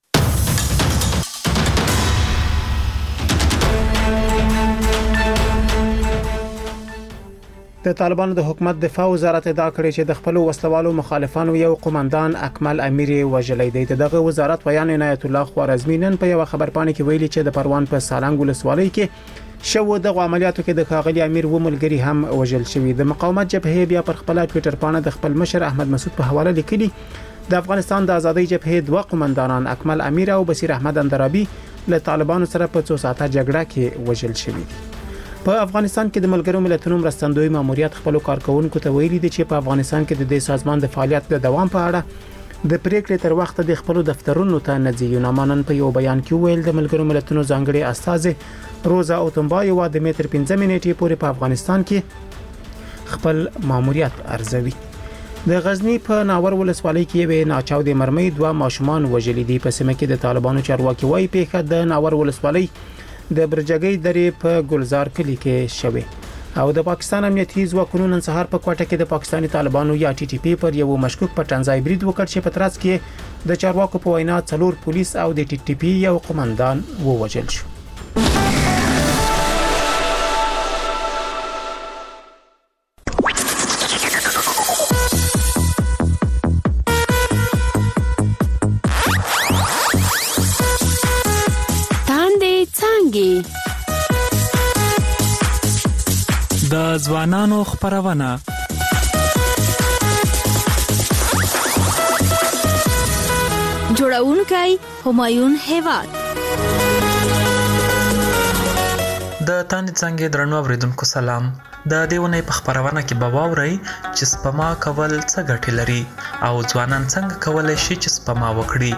A: د طالبانو د حکومت دفاع وزارت ادعا کړې چې د خپل وسلوالو مخالفانو یو قومندان اکمل امیر وژلی دی. دغه وزارت بیان عنایت الله خوارزمی نن په یو خبرپاڼه کې ویلي چې د پروان په سالنګ ولسوالۍ کې شو د عملیاتو کې د ښاغلي امیر و ملګری هم وژل شوی. د مقاومت جبهه بیا پر خپل ټوئیټر باندې د خپل مشر احمد مسعود په حواله لیکلي د افغانستان د ازادۍ جبهه دوه قومندانان اکمل امیر او بصیر احمد اندرابي له طالبانو سره په 2 ساعته جګړه کې وژل شوی دي. په افغانستان کې د ملګرو ملتونو مرستندوی ماموریت خپل کارکونکو ته ویلي دي چې په افغانستان کې د دې سازمان د فعالیت د دوام په اړه د پریکړې تر وخت د خپل دفترونو ته نه ځي. یونامانن په یو بیان کې ویل د ملګرو ملتونو ځانګړي استاذ روزا اوتمبا یو د متر 15 منټې پورې په افغانستان کې خپل ماموریت ارزوي. د غزنی په ناور ولسوالۍ کې یو ناچاودې مرمۍ دوه ماشومان وژلي دي. په سیمه کې د طالبانو چارواکي وايي پیښه د ناور ولسوالۍ د برجګۍ درې په ګلزار کلی کې شوه او د پاکستان امنیتي ځواکونو نن سهار په کوټه کې د پاکستاني طالبانو یا ټي ټي پی پر یو مشکوک پټنځای برید وکړ چې په ترڅ کې د چارواکو په وینا 4 پولیس او د ټي ټي پی یو قومندان ووژل شو.
E: د ځوانانو خبرونه
G: جوړونکی همایون هیواد.
O: د تاندې څنګه درنو اوریدونکو سلام. د دیونه په خبرونه کې به واورئ چې سپما کول څه ګټه لري او ځوانان څنګه کولای شي چې سپما وکړي.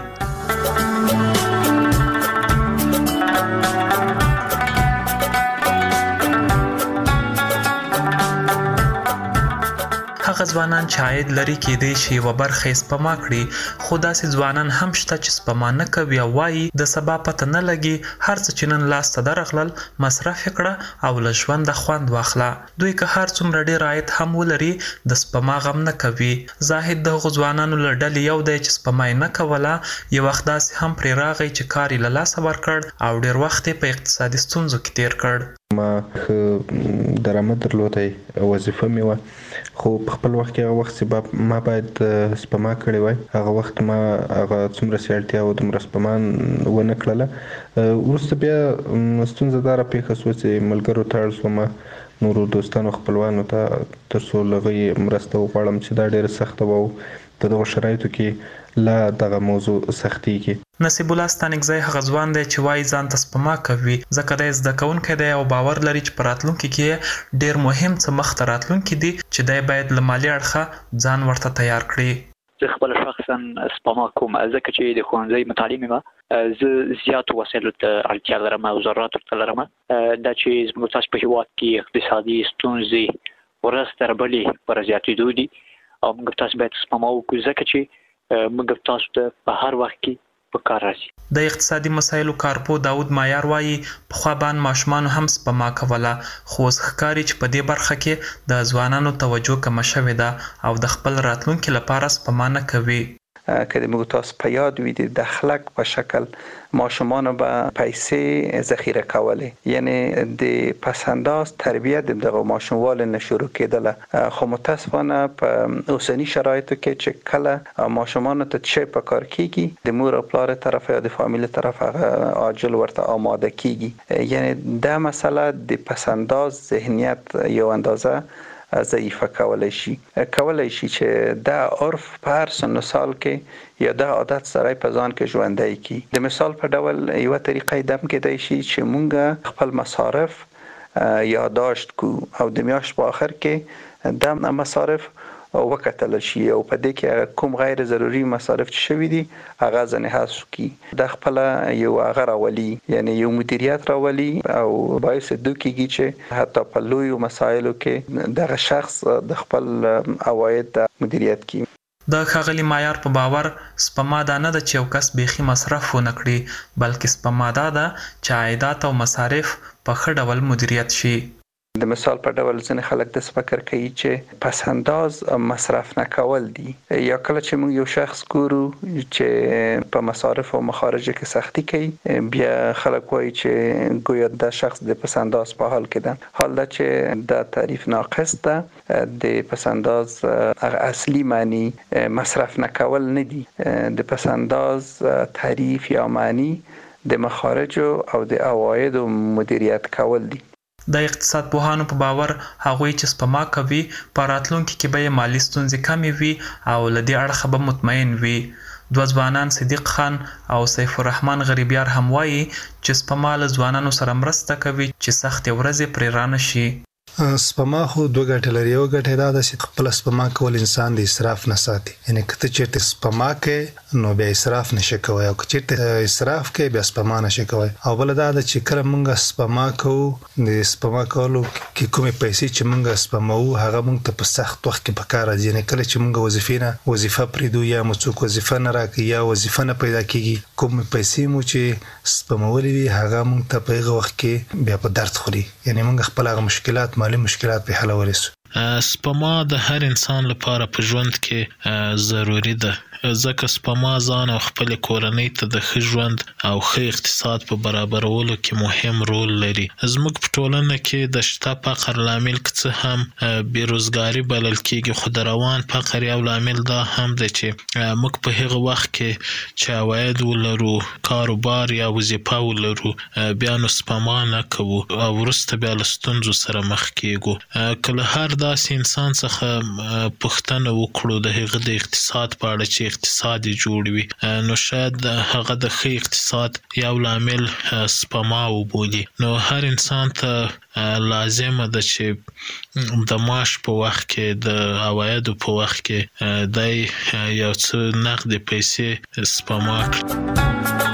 O: هغه ځوانان چې عاید لري کېدای شي و برخه سپما کړي خو داسې ځوانان هم شته چې سپما نه کوي او وایي د سبا پته نه لګي هر څه چې نن لاس ته درغلل مصرف کړه او له ژوند خوند واخله. دوی که هر څومره ډیر عاید هم ولري د سپما غم نه کوي. زاهد د ځوانانو له ډلې یو دی چې سپما نه کوله. یو وخت داسې هم پرې راغی چې کار یې له لاسه ورکړ او ډیر وخت په اقتصادي ستونزو کې تیر کړ.
X: ما درآمد درلودای وظیفه مې و خو په خپل وخت کې هغه وخت چې ما باید سپما کړی وای هغه وخت ما هغه څومره سیالتیا او دومره سپما ونه کړله. وروسته بیا ستونزه داره پیښه شوه چې ملګرو ته اړ شوم نورو دوستانو خپلوانو ته تر څو له هغوی مرسته وغواړم چې دا ډېره سخته وه او په دغو شرایطو کې لا دغه موضوع سختیږي.
O: نصیب الله ستانکزی هغه ځوان دی چې وایي ځان ته سپما کوي ځکه دی زده کوونکی دی او باور لري چې په راتلونکي کې ډېر مهم څه مخته راتلونکي دي چې دی باید له مالي اړخه ځان ورته تیار کړي.
Y: زه خپل شخصا سپما کوم ځکه چې د ښوونځي مطالعې مې زه زیاتو وسایلو ته اړتیا لرم او ضروراتو ته لرم. دا چې زموږ تاسو په هېواد کې اقتصادي ستونزې ورځ تر بلې پر زیاتېدو دي او موږ تاسو باید سپما وکړو ځکه چې موږ تاسو ته په هر وخت کې په کار راځي.
O: د اقتصادي مسایلو کارپو داود مایار وایي پخوا باندې ماشومان هم سپما کوله خو اوس ښکاري چې په دې برخه کې د ځوانانو توجه کمه شوې ده او د خپل راتلونکي لپاره سپما نه کوي.
X: که موږ تاسو په یاد وي د دخلک په شکل ماشومان به پیسې ذخیره کولې، یعنی د پسنداز تربیت دغه ماشوموال نه شروع کېدله. خو متاسفانه په اوسنی شرایطو کې چې کله ماشومان ته چې په کار کېږي د مور او پلار طرف یا د فامیل طرف هغه عاجل ورته آماده کېږي، یعنی دا مسئله د پسنداز ذهنیت یو اندازه ضعیفه کولای شي چې دا عرف په هر سن و سال کې یا دا عادت سره په ځان کې ژوندی کی. د مثال په ډول یو طریقې دم کېدای شي چې مونږ خپل مصارف یادداشت کو او د میاشت په آخر کې د مصارف وکتل شي او په دې کې کوم غیر ضروري مصارف چې شوي دي هغه ځنه حذف کی. د خپل یو هغه راولي، یعنی یو مدیریت راولي او باعث دوکیږي چې حتی په لوی مسایلو کې دغه شخص د خپل عواید مدیریت کی.
O: د ښاغلي معیار په باور سپما دا نه ده چې یو کس بیخي مصرف ونه کړي، بلکې سپما دا ده چې عایدات او مصارف په ښه ډول مدیریت شي.
X: د مثال په ډول ځینې خلک د فکر کوي چې پسنداز مصرف نه کول دي، یا کله چې موږ یو شخص ګورو چې په مصارف او مخارج کې سختی کوي بیا خلک وایي چې گویا د شخص د پسنداز په حال کې ده، حال دا چې د تعریف ناقص ده. د پسنداز اصلي معنی مصرف نه کول نه دي، د پسنداز تعریف یا معنی د مخارج او د عواید مدیریت کول دي.
O: د اقتصاد پوهانو په باور هغوی چې سپما کوي په راتلونکي کې به یې مالي ستونزې کمې وي او له دې اړخه به مطمئن وي. دوه ځوانان صدیق خان او سیف الرحمن غریبیار هم وایي چې سپما له ځوانانو سره مرسته کوي چې سختې ورځې پرې رانه شي.
C: سپما خو دوه ګټې لري. یو ګټه دا ده چې خپل سپما کول انسان د اسراف نه ساتي، یعنی که ته چېرته سپما کوې نو بیا اسراف نشي کوی، او که چېرته اسراف کوې بیا سپما نشي کوی. او بله دا ده چې کله موږ سپما کوو د سپما کولو کې کومې پیسې چې موږ سپموو هغه موږ ته په سخت وخت کې په کار راځي، یعنی کله چې موږ وظیفې نه وظیفه پرېږدو یا مو څوک وظیفه نه راکوي یا وظیفه نه پیدا کېږي، کومې پیسې مو چې سپمولې وي هغه موږ ته په هغه وخت کې بیا په درد خوري، یعنی موږ خپل هغه مشکلات مالی مشکلات په حلولی سو.
F: سپما د هر انسان لپاره په ژوند کې ضروری ده، ځکه سپما ځان او خپل کورنۍ ته د ښه ژوند او ښه اقتصاد په برابرولو کې مهم رول لري. زموږ په ټولنه کې د شته فقر لامل که څه هم بیروزګاري بلل کېږي، خو د روان فقر یو لامل دا هم دی چې موږ په هغه وخت کې چې عواید ولرو، کاروبار یا وظیفه ولرو، بیا نو سپما نه کوو او وروسته بیا له ستونزو سره مخ کېږو. که له هر داسې انسان څخه پوښتنه وکړو د هغه د اقتصاد په اړه چې اقتصاد جوړ وي، نو شاید هغه د ښه اقتصاد یو لامل سپما وبولي. نو هر انسان ته لازمه ده چې د معاش په وخت کې د عوایدو په وخت کې دی یو څه نقدې پیسې سپما کړي.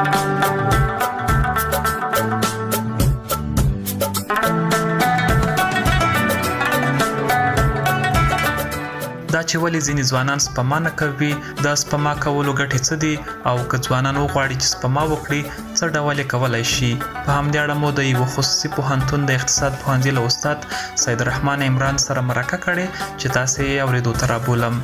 O: دا چې ولې ځینې ځوانان سپما نه کوي، دا سپما کولو ګټې څه دي، او که ځوانان وغواړي چې سپما وکړي څه ډول یې کولی شي. په همدې اړه مو د یوه خصوصي پوهنتون د اقتصاد پوهنځي له استاد سید الرحمن عمران سره مرکه کړې چې تاسې یې اورېدو ته رابولم.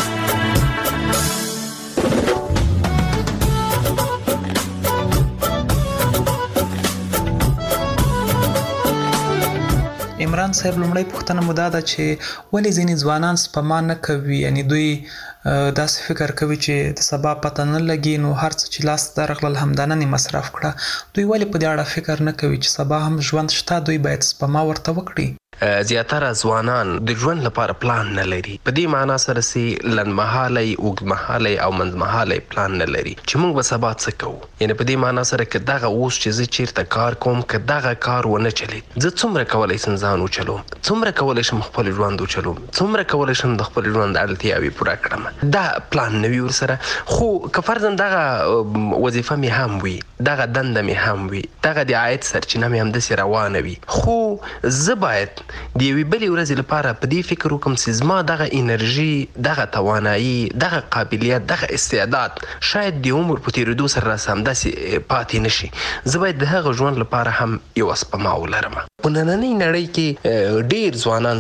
O: عمران صاحب، لومړی پوښتنه مو دا ده چې ولې ځینې ځوانان سپما نه کوي، یعنی دوی داسې فکر کوي چې د سبا پته نه لګي نو هر څه چې لاس ته درغلل همدا نن یې مصرف کړه. دوی ولې په دې اړه فکر نه کوي چې سبا هم ژوند شته، دوی باید سپما ورته وکړي؟
I: زیاتره ځوانان د ژوند لپاره پلان نه لري، په دې معنا سره چې لنډمهالی، اوږدمهالی او منځمهالی پلان نه لري چې موږ به سبا څه کوو. یعنی په دې معنا سره که دغه اوس چې زه چیرته کار کوم که دغه کار ونه چلید، زه څومره کولی شم ځان وچلوم، څومره کولی شم خپل ژوند وچلوم، څومره کولی شم د خپل ژوند اړتیاوې پوره کړم. دا پلان نه وي ورسره. خو که فرضاً دغه وظیفه مې هم وي، دغه دنده مې هم وي، دغه د عاید سرچینه مې همداسې روانه وي، خو زه باید د یوې بلې ورځې لپاره په دې فکر وکړم چې زما دغه انرژي، دغه توانایي، دغه قابلیت، دغه استعداد شاید د عمر په تېرېدو سره راسه همداسې پاتې نه شي. زه باید د هغه ژوند لپاره هم یوه سپما ولرم. په نننۍ نړۍ کې ډیر ځوانان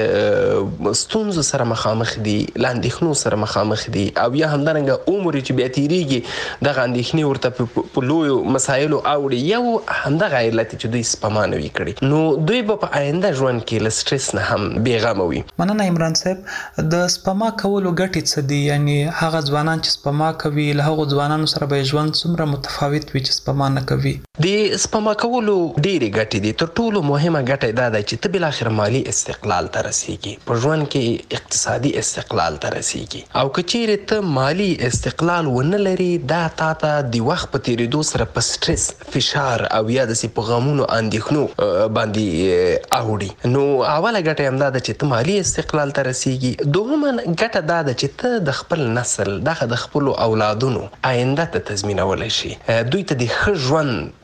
I: سره ستونزو سره مخامخ دي، لاندېښنو سره مخامخ دي، او یا همدارنګه عمر چې بیا تیریږي دغه اندېښنې ورته په لویو مسایلو اوړي. یو همدغه علت چې دوی سپما نه وي کړې، نو دوی به په آینده ژوند کې له سټرس نه هم بېغمه وي.
O: مننه عمران صاحب. د سپما کولو ګټې څه دي؟ یعنی هغه ځوانان چې سپما کوي له هغو ځوانانو سره به ژوند څومره متفاوت وي چې سپما نه کوي؟
I: د سپما کولو ډېرې ګټې دي. تر ټولو مهمه ګټه دا ده چې ته بالاخره مالي استقلال ته رسیږي، په ژوند کې اقتصادي استقلال ته رسیږي. او که چیرې ته مالي استقلال ونه لري، دا تا ته د وخت په تېرېدو سره په سټرس، فشار او یا داسې په غمونو اندېښنو باندې اوړي. نو اوله ګټه همدا ده چې ته مالي استقلال ته رسیږي. دوهمه ګټه دا ده چې ته د خپل نسل دغه د خپلو اولادونو آینده ته تضمینولی شي، دوی ته د ښه ژوند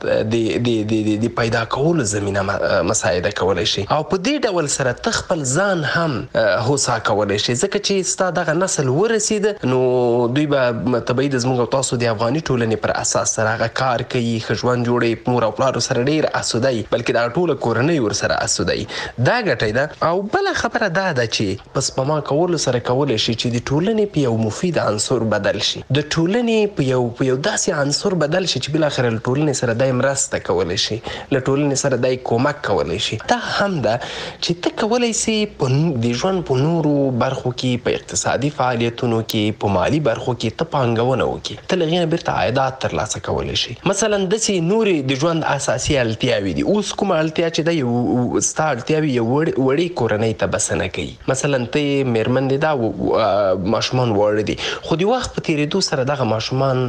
I: د پیدا کولو زمینه مساعده کولی شي، او په دې ډول سره ته خپل ځان هم هوسا کولی شي. ځکه چې ستا دغه نسل ورسېده، نو دوی به طبیعي د زموږ او تاسو د افغاني ټولنې پر اساس سره هغه کار کوي، ښه ژوند جوړوي، مور او پلارو سره ډېر اسوده وي، بلکې دا ټوله کورنۍ ورسره اسوده وي. دا ګټه ده. او بله خبره دا ده چې په سپما کولو سره کولی شي چې د ټولنې په یو مفید عنصر بدل شي، د ټولنې په یو داسې عنصر بدل شي چې بالاخره له ټولنې سره دای مرسته کولی شي، له ټولنې سره دای کومک کولی شي. دا هم ده چې ته کولی سي د ژوند په نورو برخو کې، په اقتصادي فعالیتونو کې، په مالي برخو کې ته پانګونه وکړي، ته له هغې نه بیرته عایدات ترلاسه کولی شي. مثلا داسې نورې د ژوند اساسي اړتیاوې دي. اوس کومه اړتیا چې ده ستا اړتیاوې یو وړې کورنۍ ته بسنه کوي. مثلا ته یې مېرمن دې دا ماشومان واړه دي، خو د وخت په تېرېدو سره دغه ماشومان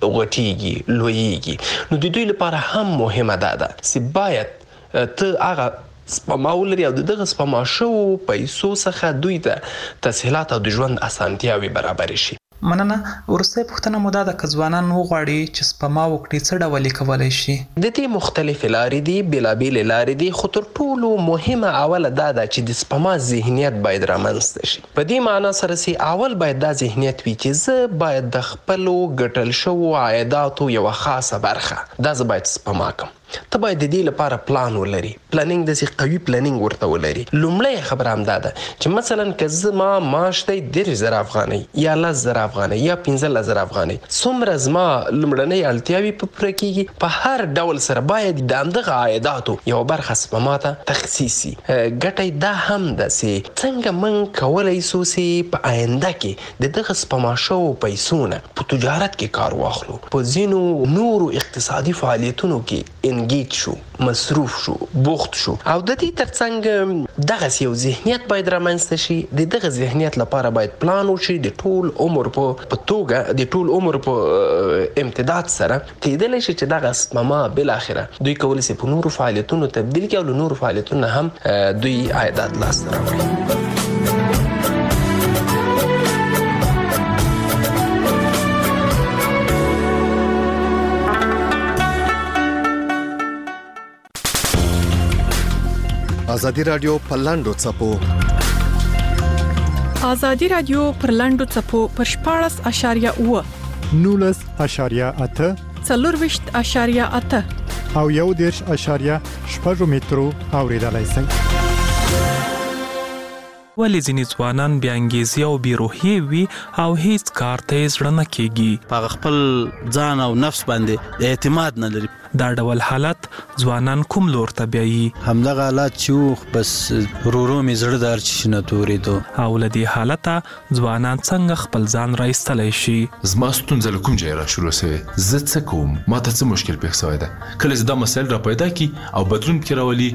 I: غټیږي، لویږي. نو د دوی لپاره هم مهمه ده چې باید ته هغه سپما ولري او دغه سپما شوو پیسو څخه دوی ته تسهیلات او د ژوند اسانتیاوې برابرې شي.
O: مننه. وروستۍ پوښتنه مو دا ده که ځوانان وغواړي چې سپما وکړي څه ډول یې کولی شي؟
I: د دې مختلفې لارې دي، بېلابېلې لارې دي، خو تر ټولو مهمه اوله دا ده چې د سپما ذهنیت باید رامنځته شي. په دې معنا سره چې اول باید دا ذهنیت وي چې زه باید د خپلو ګټل شوو عایداتو یوه خاصه برخه دا زه باید سپما کړم. ته باید د دې لپاره پلان ولري، پلانینګ داسې قوي پلانینګ ورته ولري. لومړی خبره همدا ده چې مثلا که زما معاش دی 10,000 افغانۍ یا 10,000 افغانۍ یا 15,000 افغانۍ، څومره زما لومړنۍ اړتیاوې په پوره کېږي، په هر ډول سره باید د همدغه عایداتو یوه برخه سپما ته تخصیص شي. ګټه دا هم ده چې څنګه موږ کولی سو چې په آینده کې د دغه سپما شوو پیسو نه په تجارت کې کار واخلو، په ځینو نورو اقتصادي فعالیتونو کې انګیج شو، مصروف شو، بوخت شو. او د دې ترڅنګ دغسې یو ذهنیت باید رامنځته شي. د دغه ذهنیت لپاره باید پلان وشي د ټول عمر په توګه، د ټول عمر په امتداد سره کېدلی شي چې دغه سپما بالاخره دوی کولی شي په نورو فعالیتونو تبدیل کړي او له نورو فعالیتونو هم دوی عایدات لاسته راوړي.
D: ازادي رادیو پر لاندو چپو
J: ازادي رادیو پر لاندو چپو پر 14.8
K: 19.8
J: 4.8
K: او 1.8 مترو اوریدلای شئ.
E: ولې ځینې ځوانان بې انګیزې او بې روحیې وي او هیڅ کار ته یې زړه نه کېږي،
L: په خپل ځان او نفس باندې اعتماد نه لري.
E: دا ډول حالت ځوانان کوم لور ته بیایي؟
L: همدغه حالت چې بس ورو مې زړه د هر څه نه تورېدو.
E: او له دې حالته ځوانان څنګه خپل ځان را ایستلی شي؟
M: زما ستونزه له کوم ځای را شروع سوې، زه څه کوم، ما ته څه مشکل پېښ سوی ده. کله چې دا مسایل را پیدا کړي او بدلون پکې راولي،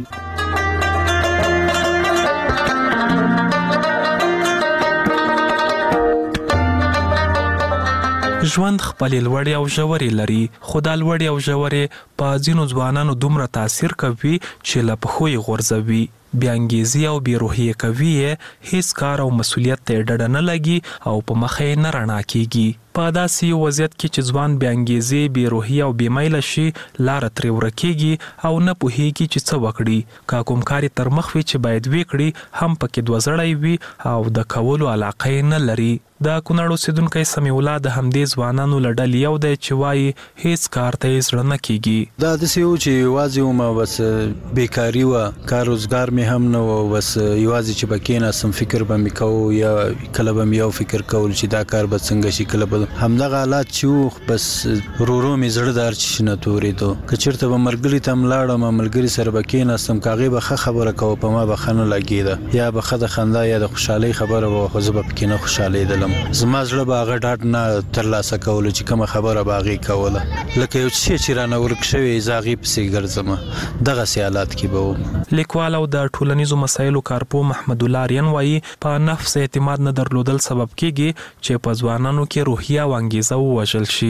E: ژوند خپلې لوړې او ژورې لري، خو دا لوړې او ژورې په ځینو ځوانانو دومره تاثیر کوي چې له پښو یې غورځوي، بې انګیزې او بې روحیې کوي، هیڅ کار او مسؤلیت ته یې ډډه نه لګي او په مخه یې نه رڼا کېږي. په داسې وضعیت کې چې ځوان بې انګیزې، بې روحي او بې میله شي، لاره ترې ورکېږي او نه پوهېږي چې څه وکړي. که کوم کار یې تر مخ وي چې باید ویې کړي هم پکې دوزړی وي او د کولو علاقه یې نه لري. د کونړ اوسېدونکی سمیع الله د همدې ځوانانو له ډلې یو دی چې وایي هیڅ کار ته یې زړه نه کېږي.
L: دا داسې و چې یوازې وم، بس بیکاري وه، کار روزګار مې هم نه و، بس یوازې چې به کېناستم فکر به مې کوو، یا کله به مې یو فکر کول چې دا کار به څنګه شي، کله به همدغه حالات چې و، بس ورو مې زړه د هر چي شي نه تورېدو. که چېرته به ملګري ته هم لاړم، ملګري سره به کېناستم، که هغې به ښه خبره کوه په ما به ښه نه لګېده، یا به ښه د خندا یا د خوشحالۍ خبره به وه، خو زه به پکې نه خوشحالېدلم. زما زړه به هغه ډاډ نه ترلاسه کولو چې کومه خبره به هغې کوله، لکه یو شی چې رانه ورک شوی زه هغې پسې ګرځم، دغسې حالات کې به وم.
E: لیکوال او د ټولنیزو مسایلو کارپوه محمد الله آریان وایي په نفس اعتماد نه درلودل سبب کېږي چې په ځوانانو کې روحیه او انګیزه ووژل شي.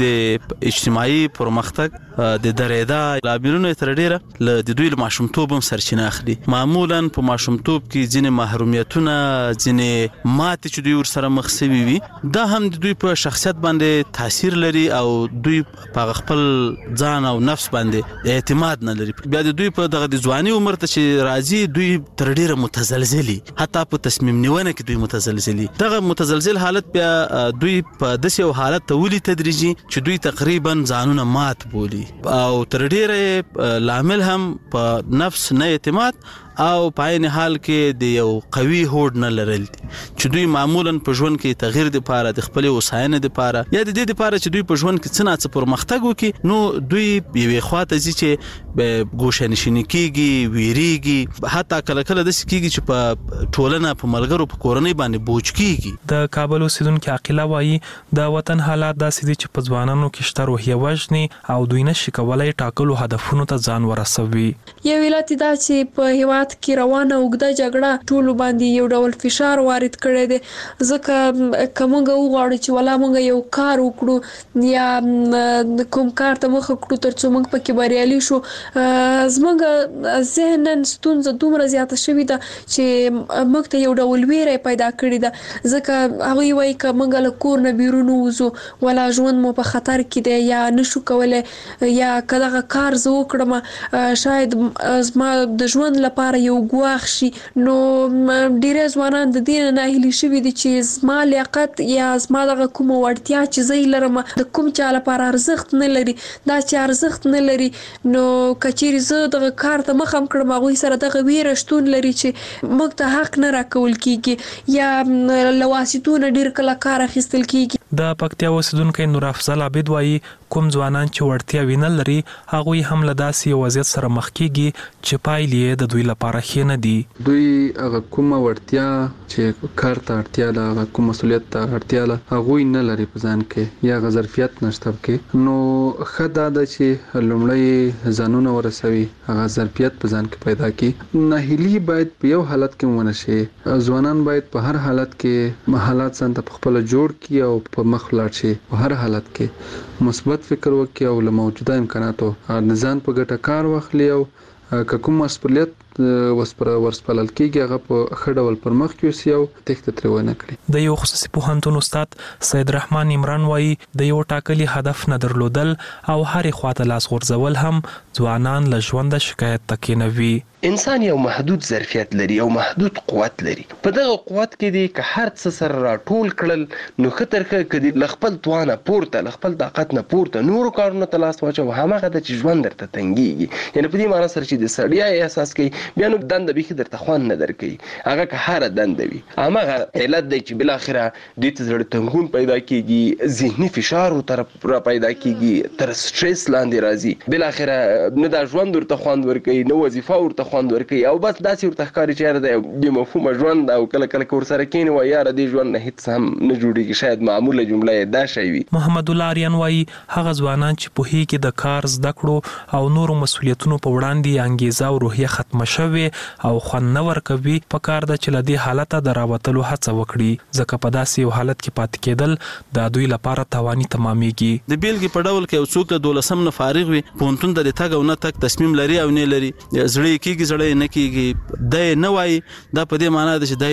H: د اجتماعي پرمختګ د درېدا لاملونه تر ډیره له د دوی له ماشومتوب هم سرچینه اخلي. معمولا په ماشومتوب کې ځینې محرومیتونه، ځینې ماتې چې دوی ورسره مخ شوي وي، دا هم د دوی په شخصیت باندې تاثیر لري او دوی په خپل ځان او نفس باندې اعتماد نه لري. بیا د دوی په دغه د ځواني عمر ته چې راځي، دوی تر ډیره متزلزلي، حتی په تصمیم نیونه کې دوی متزلزلي. دغه متزلزل حالت بیا دوی په داسې یو حالت ته ولي تدریجي چې دوی تقریبا ځانونه مات بولي او تر ډیره لامل هم په نفس نه اعتماد او په عین حال کې د یو قوي هوډ نه لرل دي چې دوی معمولا په ژوند کې تغییر لپاره د خپل وساینې لپاره یا د دې لپاره چې دوی په ژوند کې څه نه څه پرمختګ وکړي، نو دوی یوې خواته ځي چې ګوښه‌نشیني کېږي، ویریږي، حتی کله کله داسې کېږي چې په ټولنه، په ملګرو، په کورنۍ باندې بوج کېږي.
E: د کابل اوسېدونکي عاقله وایي د وطن حالات داسې دي چې په ځوانانو کې شته روحیه وژني او دوی نشي کولی ټاکلو هدفونو ته ځان ورسوي.
J: یو علت دا چې په هیواد کې روانه اوږده جګړه ټولو باندې یو ډول فشار وارد کړی دی، ځکه که موږ وغواړو چې ولا موږ یو کار وکړو یا کوم کار ته مخه کړو تر څو موږ پکې بریالي شو، زموږ ذهناً ستونزه دومره زیاته شوې ده چې موږ ته یو ډول ویره پیدا کړې ده، ځکه هغوی وایي که موږ له کور نه بیرون ووځو ولا ژوند مو په خطر کې دی یا نشو کولی، یا که دغه کار زه وکړم شاید زما د ژوند لپاره یو ګواښ شي. نو ډیری ځوانان د دې نه ناهیلي شوي دي چې زما لیاقت یا زما دغه کومه وړتیا چې زه یې لرم د کوم چا لپاره ارزښت نه لري، دا چې ارزښت نه لري، نو که چیرې زه دغه کار ته مخه هم کړم، هغوی سره دغه ویره شتون لري چې موږ ته حق نه راکول کېږي یا له واسطو نه ډېر کله کار اخیستل کېږي.
E: د پکتیا اوسېدونکی نور افضل عابد وایي کوم ځوانان چې وړتیاوې نه لري هغوی هم له داسې یو وضعیت سره مخ کېږي چې پایلې یې د دوی لپاره ښې نه دي.
N: دوی هغه کومه وړتیا چې کار ته اړتیا ده، هغه کوم مسؤلیت ته اړتیا ده، هغوی نه لري په ځان کې، یا هغه ظرفیت نشته پکې. نو ښه دا ده چې لومړی ځانونه ورسوي، هغه ظرفیت په ځان کې پیدا کړي. ناهیلي باید په یو حالت کې ونه شي، ځوانان باید په هر حالت کې حالات ځان ته په خپله جوړ کړي او په مخ ولاړ شي. په هر حالت کې مثبت فکر وکړي او له موجوده امکاناتو د ځان په ګټه کار واخلي او که کوم مسؤلیت ورسپارل کېږي هغه په ښه ډول پر مخ یوسي او تېښته ترې ونه کړي.
E: د یو خصوصي پوهنتون استاد سید رحمان عمران وایي د یو ټاکلي هدف نه درلودل او هرې خواته لاس غورځول هم ځوانان له ژونده شکایت ته کېنوي.
I: انسان یو محدود ظرفیت لري او محدود قوت لري. په دغه قوت کې دی که هر څه سره راټول کړل نو ښه تر ښه که د له خپل توانه پورته، له خپل طاقت نه پورته نورو کارونو ته لاس واچوه، هماغه ده چې ژوند درته تنګېږي. یعنې په دې معنا سره چې د ستړیا احساس کوي، بیا نو دنده بیخي درته خوند نه درکوي، هغه که هره دنده وي. هماغه علت دی چې بالاخره دوی ته زړه تنګون پیدا کېږي، ذهني فشار ورته را پیدا کېږي، تر سټرس لاندې راځي، بالاخره نه دا ژوند ورته خوند ورکوي، نه وظیفه ورته خوند ورکوي، او بس داسې ورته ښکاري چې یاره دا یو بې مفهومه ژوند ده. او کله کله که ورسره کښېني وایي یاره دې ژوند نه هېڅ هم نه جوړېږي، شاید معموله جمله یې دا شی وي.
E: محمد الله آریان وایي هغه ځوانان چې پوهېږي د کار، زده کړو او نورو مسؤلیتونو په وړاندې انګیزه او روحیه ختمه شوې او خوند نه ورکوي، پکار ده چې له دې حالته د راوتلو هڅه وکړي، ځکه په داسې یو حالت کې پاتې کېدل د دوی لپاره تاواني تمامېږي.
H: د بیلګې په ډول کې یو څوک د 12 نه فارغ وي، پوهنتون ته د تګ او نه تګ تصمیم لري او نه لري، زړه یې کېږي زړه یې نه کېږي، دی نه وایي، دا په دې معنا ده چې دی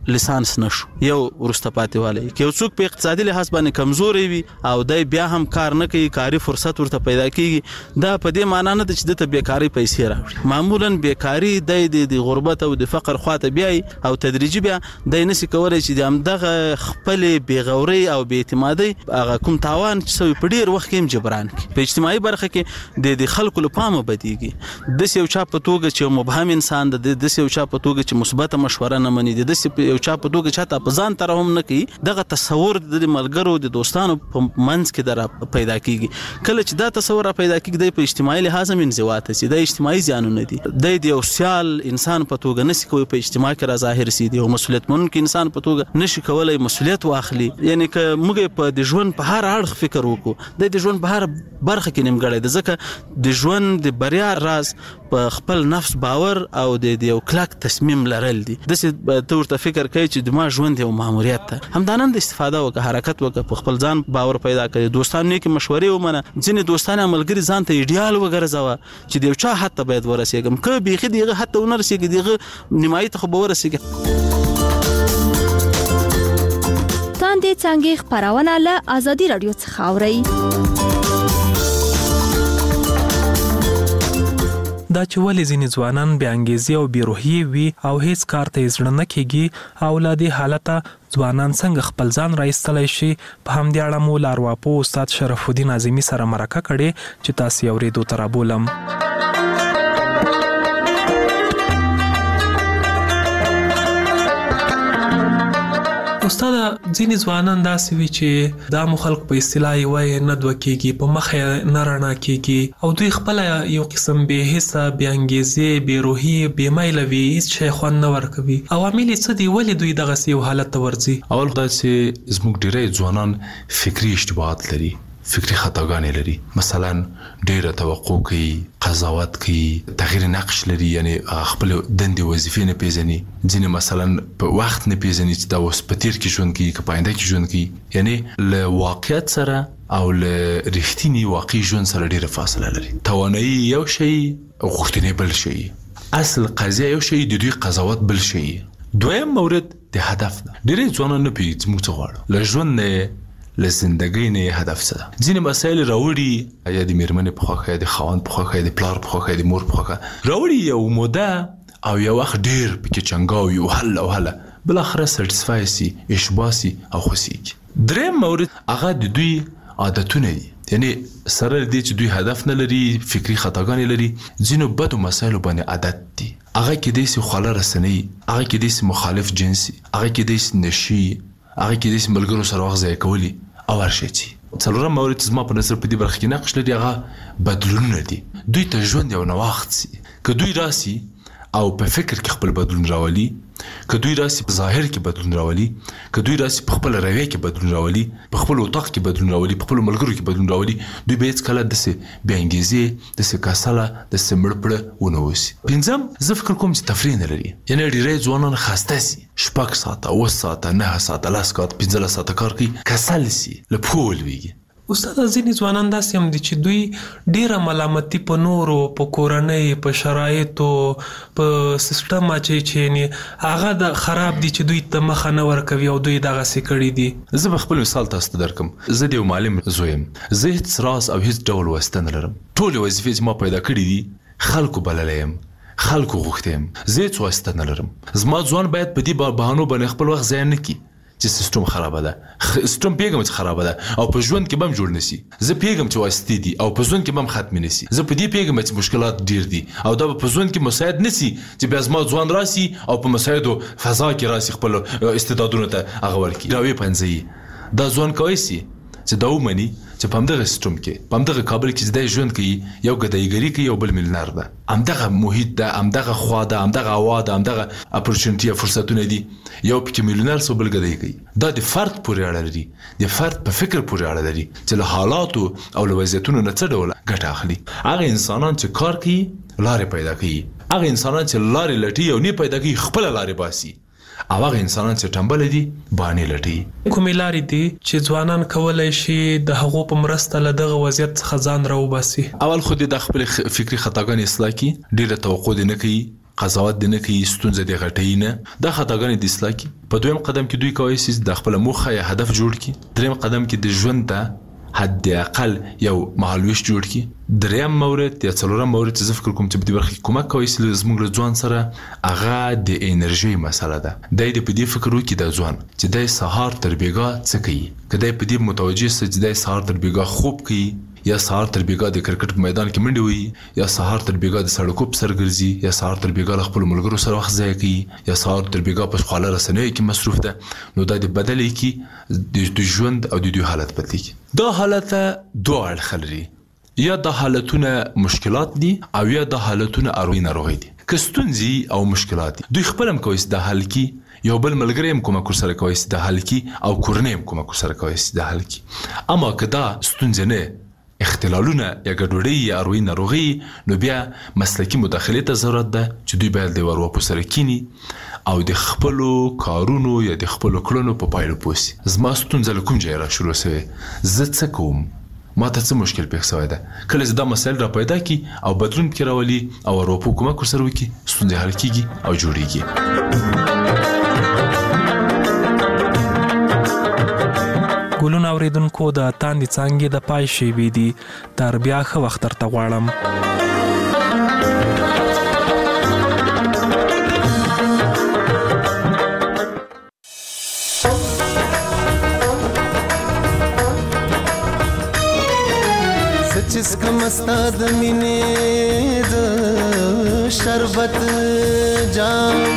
H: لیسانس نشو یو ورسته پاتې والی که یو څوک په اقتصادي لحاظ باندې کمزوري وي او دای بیا هم کار نه کوي کاري فرصت ورته پیدا کیږي دا په دې معنی نه ده چې د بیکاری پیسې راوړي معمولا بیکاری د غربت او د فقر خواته بیاي او تدریجي بیا د نسی کولای چې د همدغه خپل بیغوري او بې اعتمادي هغه کوم تاوان چې سوي په ډیر وخت کې جبران کی په اجتماعي برخه کې د خلکو له پامه بدیږي د یو چا په توګه چې مبهم انسان د یو چا په توګه چې مثبت مشوره نه مني د یو چا په توګه چې تا په ځان ترهم نه کوي دغه تصور د ملګرو د دوستانو په منځ کې در پیدا کیږي کله چې دا تصور پیدا کیږي په اجتماعي لحاظ هم انزواات سي د اجتماعي زیانونه دي د یو سیال انسان په توګه نشي کوي په اجتماع کې را ظاهر سي دی او مسؤلیت منونکي انسان په توګه نشي کولای مسؤلیت واخلي یعنی که موږ په د ژوند په هر اړخ فکر وکړو د ژوند په هر برخه کې نیمګړی د ځکه د ژوند د بریا راز په خپل نفس باور او د یو کلک تصمیم لرل دي د څه تورته فکر کوي چې د ما ژوند یو ماموریت ده همدانن د استفاده وکړه حرکت وکړه په خپل ځان باور پیدا کړي دوستانو کې مشورې ومنه ځینې دوستان ملګری ځان ته ایډیال وګرځاوه چې د یو چا حتی باید ورسېږم که بیخي دیغه حتی ونرسېږي دیغه نیمایي ته خو به ورسېږي
G: تاندې څنګه خبرونه له آزادي رادیو څخه اورئ
E: دا چې ولې ځینې ځوانان بې انګیزې او بې روحیې وي او هیڅ کار ته یې زړه نه کېږي او له دې حالته ځوانان څنګه خپل ځان راایستلی شي په همدې اړه مو له ارواپوه استاد شرف الدین اعظمي سره مرکه کړې چې تاسې یې اورېدو ته رابولم استاد ځینې ځوانان داسې وي چې دا مو خلک په اصطلاح وایي نه دوه کېږي په مخ یې نه رڼا کېږي او دوی خپله یو قسم بې حسه بې انګیزې بې روحي بې میله وي هېڅ شی خوند نه ورکوي عوامل یې څه دي ولې دوی دغسې یو حالت ته ورځي
M: اول خدای چې زموږ ډېری ځوانان فکري اشتباهات لري فکری خطاګانې لري مثلا ډېره توقع کوي قضاوت کوي تغییر نقش لري یعنی خپل دندې وظیفې نه پیژني ځینې مثلا په وخت نه پیژني چې دا اوس په تیر کې ژوند کوي که په آینده کې ژوند کوي یعنی له واقعیت سره او له رښتیني واقعي ژوند سره ډېره فاصله لري توانایي یو شی غوښتنې بل شی اصل قضیه یو شی د دوی قضاوت بل شی دویم مورد د هدف ده ډېری ځوانان نه پوهېږي چې موږ څه غواړو له ژوند نه له زندګۍ نه هدف څه ده ځینې مسایل راوړي یا د میرمنې په خوښه یا د خاوند په خوښه یا د پلار په خوښه یا د مور په خوښه راوړي یو موده او یو وخت ډېر پکې چنګاوي او هله بالاخره سټیسفای سي اشباع سي او خوښیږي دریم مورد هغه د دوی عادتونه دي یعنی سره دې چې دوی هدف نه لري فکری خطاګانې لري ځینو بدو مسایلو باندې عادت دي هغه کې دې خواله رسنۍ هغه کې دې مخالف جنسي هغه کې دې نشي هغه کې دې ملګرو سره وخت ضایع کولی او ورشي څلورم مورد زما په نظر په دې برخه کې نقش لري هغه بدلونونه دي دوی ته ژوند یو نوښت سي که دوی راسي او په فکر کې خپل بدلون راولي که دوی راسي په ظاهر کې بدلون راولي که دوی راسي په خپل رویه کې بدلون راولي په خپل اتاق کې بدلون راولي په خپل ملګرو کې بدلون راولي دوی به هیڅ کله داسې بې انګیزې داسې کسله داسې مړ پړه ونه اوسي پنځم زه فکر کوم چې تفریح نه لري یعنی ډېری ځوانان خسته سي 6 ساعته 8 ساعته 9 ساعته 10 ساعته 15 ساعته کار کوي کسل سي له پښو ولویږي
E: استاد ځینې ځوانان داسې هم دي چې دوی ډیره ملامتي په نورو په کورنۍ په شرایطو په سیستم اچوي چې هغه د خراب دي چې دوی ته مخه نه ورکوي او دوی دغسې کړي دي
M: زه به خپل مثال تاسو ته درکم زه د یو معلم زوی یم زه هېڅ راز او هېڅ ډول واسطه نه لرم ټولې وظیفې چې ما پیدا کړي دي خلکو بللی یم خلکو غوښتی یم زه هېڅ واسطه نه لرم زما ځوان باید په دې بهانو باندې خپل وخت ضایع نه کړي چې سیستم خرابه ده سیستم پیغام چې خرابه ده او په ژوند کې به هم جوړ نشي زه پیغام چې واسطې دي او په ژوند کې به هم ختم نشي زه په دې پیغام چې مشکلات ډیر دي او دا په ژوند کې مساعد نشي چې بیا زما ځوان راسي او په مساعدو فضا کې راسي خپل استعدادونه ته هغه ورکړي راوي پنځي دا ځوان کوي چې دا ومني چې په همدغه سیستم کې په همدغه کابل کې د ژوند کوي یو ګدایګري کوي یو بل ملنار ده همدغه محیط ده همدغه خوا ده همدغه هوا ده همدغه اپورچونټي فرصتونه دي یو پکې ملنار سو بل ګدای کوي دا د فرد پورې اړه لري د فرد په فکر پورې اړه لري چې له حالاتو او له وضعیتونو نه څه ډول ګټه اخلي هغه انسانان چې کار کوي لارې پیدا کوي هغه انسانان چې لارې لټي او نه پیدا کوي خپل لارې باسي او هغه انسانان چې ټمبل دي باندې لټي
E: کومې لارې دي چې ځوانان کولای شي د هغو په مرسته له دغه وضعیت څخه ځان راوباسي
M: اول خو د خپل فکری خطاګانې اصلاح کړي ډېره توقع دې نه کوي قضاوت دي نه کوي، ستونزه دي غټي نه. دا خطاګانې د اصلاح کی. په دویم قدم کې دوی کوي چې د خپل موخه یا هدف جوړ کی. دریم قدم کې د ژوند ته حد اقل یو مهالويش جوړ کی. دریم مورد یا څلورم مورد چې فکر کوم چې په دې برخه کې کومک کوي چې زموږ له ځوان سره هغه د انرژي مسله ده. د دې په دې فکر وکړي د ځوان چې د سهار تر بیګا څه کوي، کله په دې متوجه سي چې د سهار تر بیګا خوب کوي، یا سهار تر بیګا د کرکټ په میدان کې منډه وي، یا سهار تر بیګا د سړکو په سر ګرځي، یا سهار تر بیګا خپل ملګرو سره وخت ضایع کوي، یا سهار تر بیګا په خواله رسنیو کې مصروف ده. نو دا د بدلې کې د ژوند او د دوی حالت بدلی کی. دا حالت دوه اړخ لري، یا د حالتونه مشکلات دي او یا د حالتونه اروي ناروغي دي. که ستونزې او مشکلات دي دوی خپل هم کوي د حل کی، یو بل ملګری هم کومک سره کوي د حل کی، او کورنۍ هم کومک سره کوي د حل کی. اما که دا ستونزې نه اختلالونه یا ګډوډي یا اروي ناروغي، نو بیا مسلکی مداخله ته ضرورت ده چې دوی باید د ورو په سره کینی او د خپل کارونو یا د خپل کړنو په پایلو پوسی. زما ستونزه کوم ځای را شروع شوه، زه څه کوم، ما ته څه مشکل پیښ شوی ده. کله چې دا مسایل را پیدا کی او بدلون کې راولي او ورو په کومک سره وکي، ستونزه حل کیږي او جوړیږي.
E: ګلون اوریدونکو د تاندې څانګې د پای شیبې دي. تر بیا ښه وخت درته غواړم.
P: سچس کم استاد مینې د شربت جام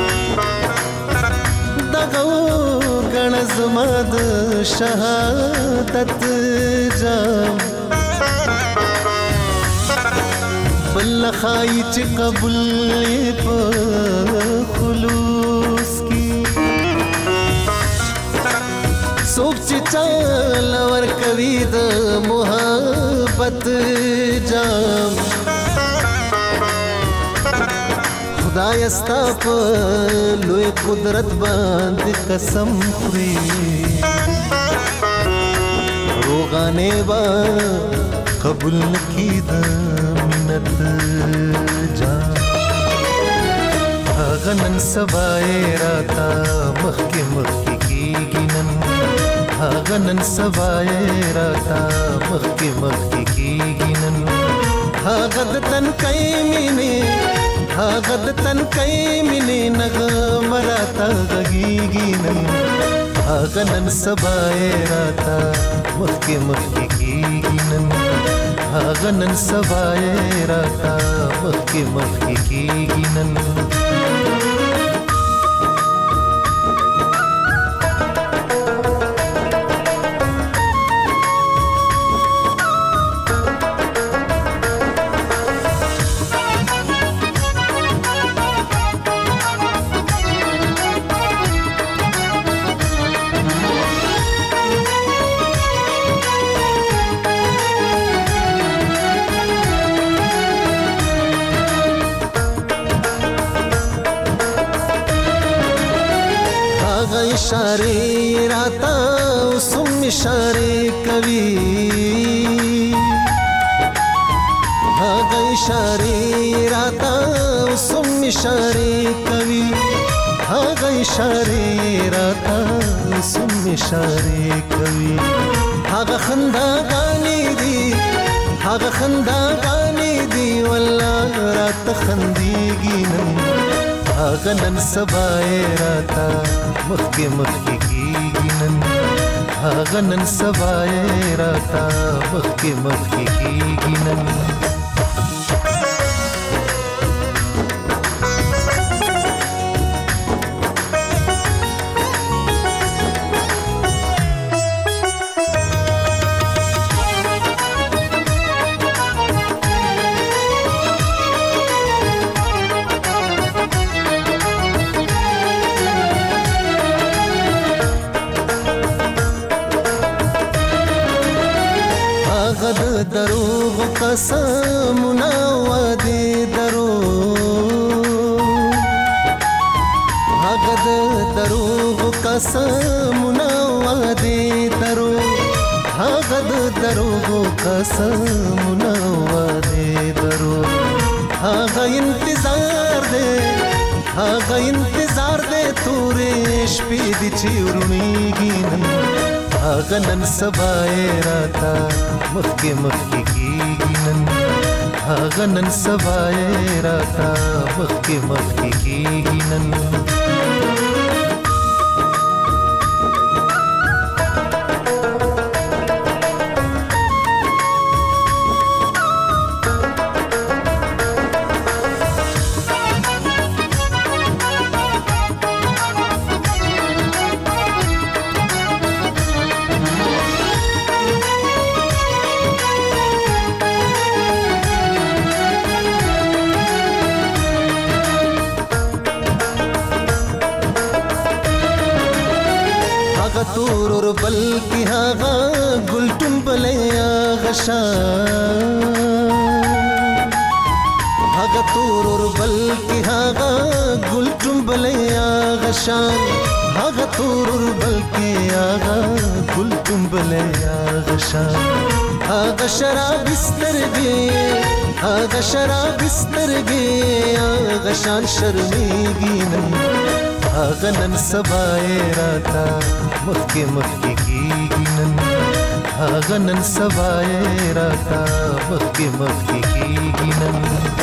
P: گण زماد شهادت جام بل خای چې قبول په خلوص کی سوچ چال ور کوي د محبت جام خدای استا په لوی قدرت باندې قسم خوري روغانه با قبول نکی د منت جا غنن سبای راتا مخکی مخکی کیږي نن غنن سبای راتا مخکی مخکی کیږي نن غد تن کای مینه غد تن کای مینه نغ مراتا غږیږي نن غنن سبای راتا مخکی مخکی کیږي نن غنن سبای راتا مخکی مخکی کیږي نن इशारे राता उसम इशारे कवि भाग इशारे राता उसम इशारे कवि भाग इशारे राता उसम इशारे कवि भाग खंदा गानी दी भाग खंदा गानी दी वल्लाह रात खंदीगी नन सबाए राता मखके मखके की नन नन सबाए राता मखके मखके की नन دروغ قسمنا وعده دروغ هغه دروغ قسمنا وعده دروغ هغه دروغ قسمنا وعده دروغ هغه انتظار دې هغه انتظار دې تورې شپې دي چې ورونیږي نن هغه نن سبا یې راته مخکې مخکې کېږي نن هغه نن سبا یې راته مخکې مخکې کېږي نن تورور بلکی هاغا گلتون بلیا غشان هاغا تورور بلکی هاغا گلتون بلیا غشان هاغا تورور بلکی هاغا گلتون بلیا غشان هاغا شراب استرگی هاغا شراب استرگی هاغا شان شرمیگی نن هغه نن سبا یې راته مخکې مخکې کېږي نن هغه نن سبا یې راته مخکې مخکې کېږي نن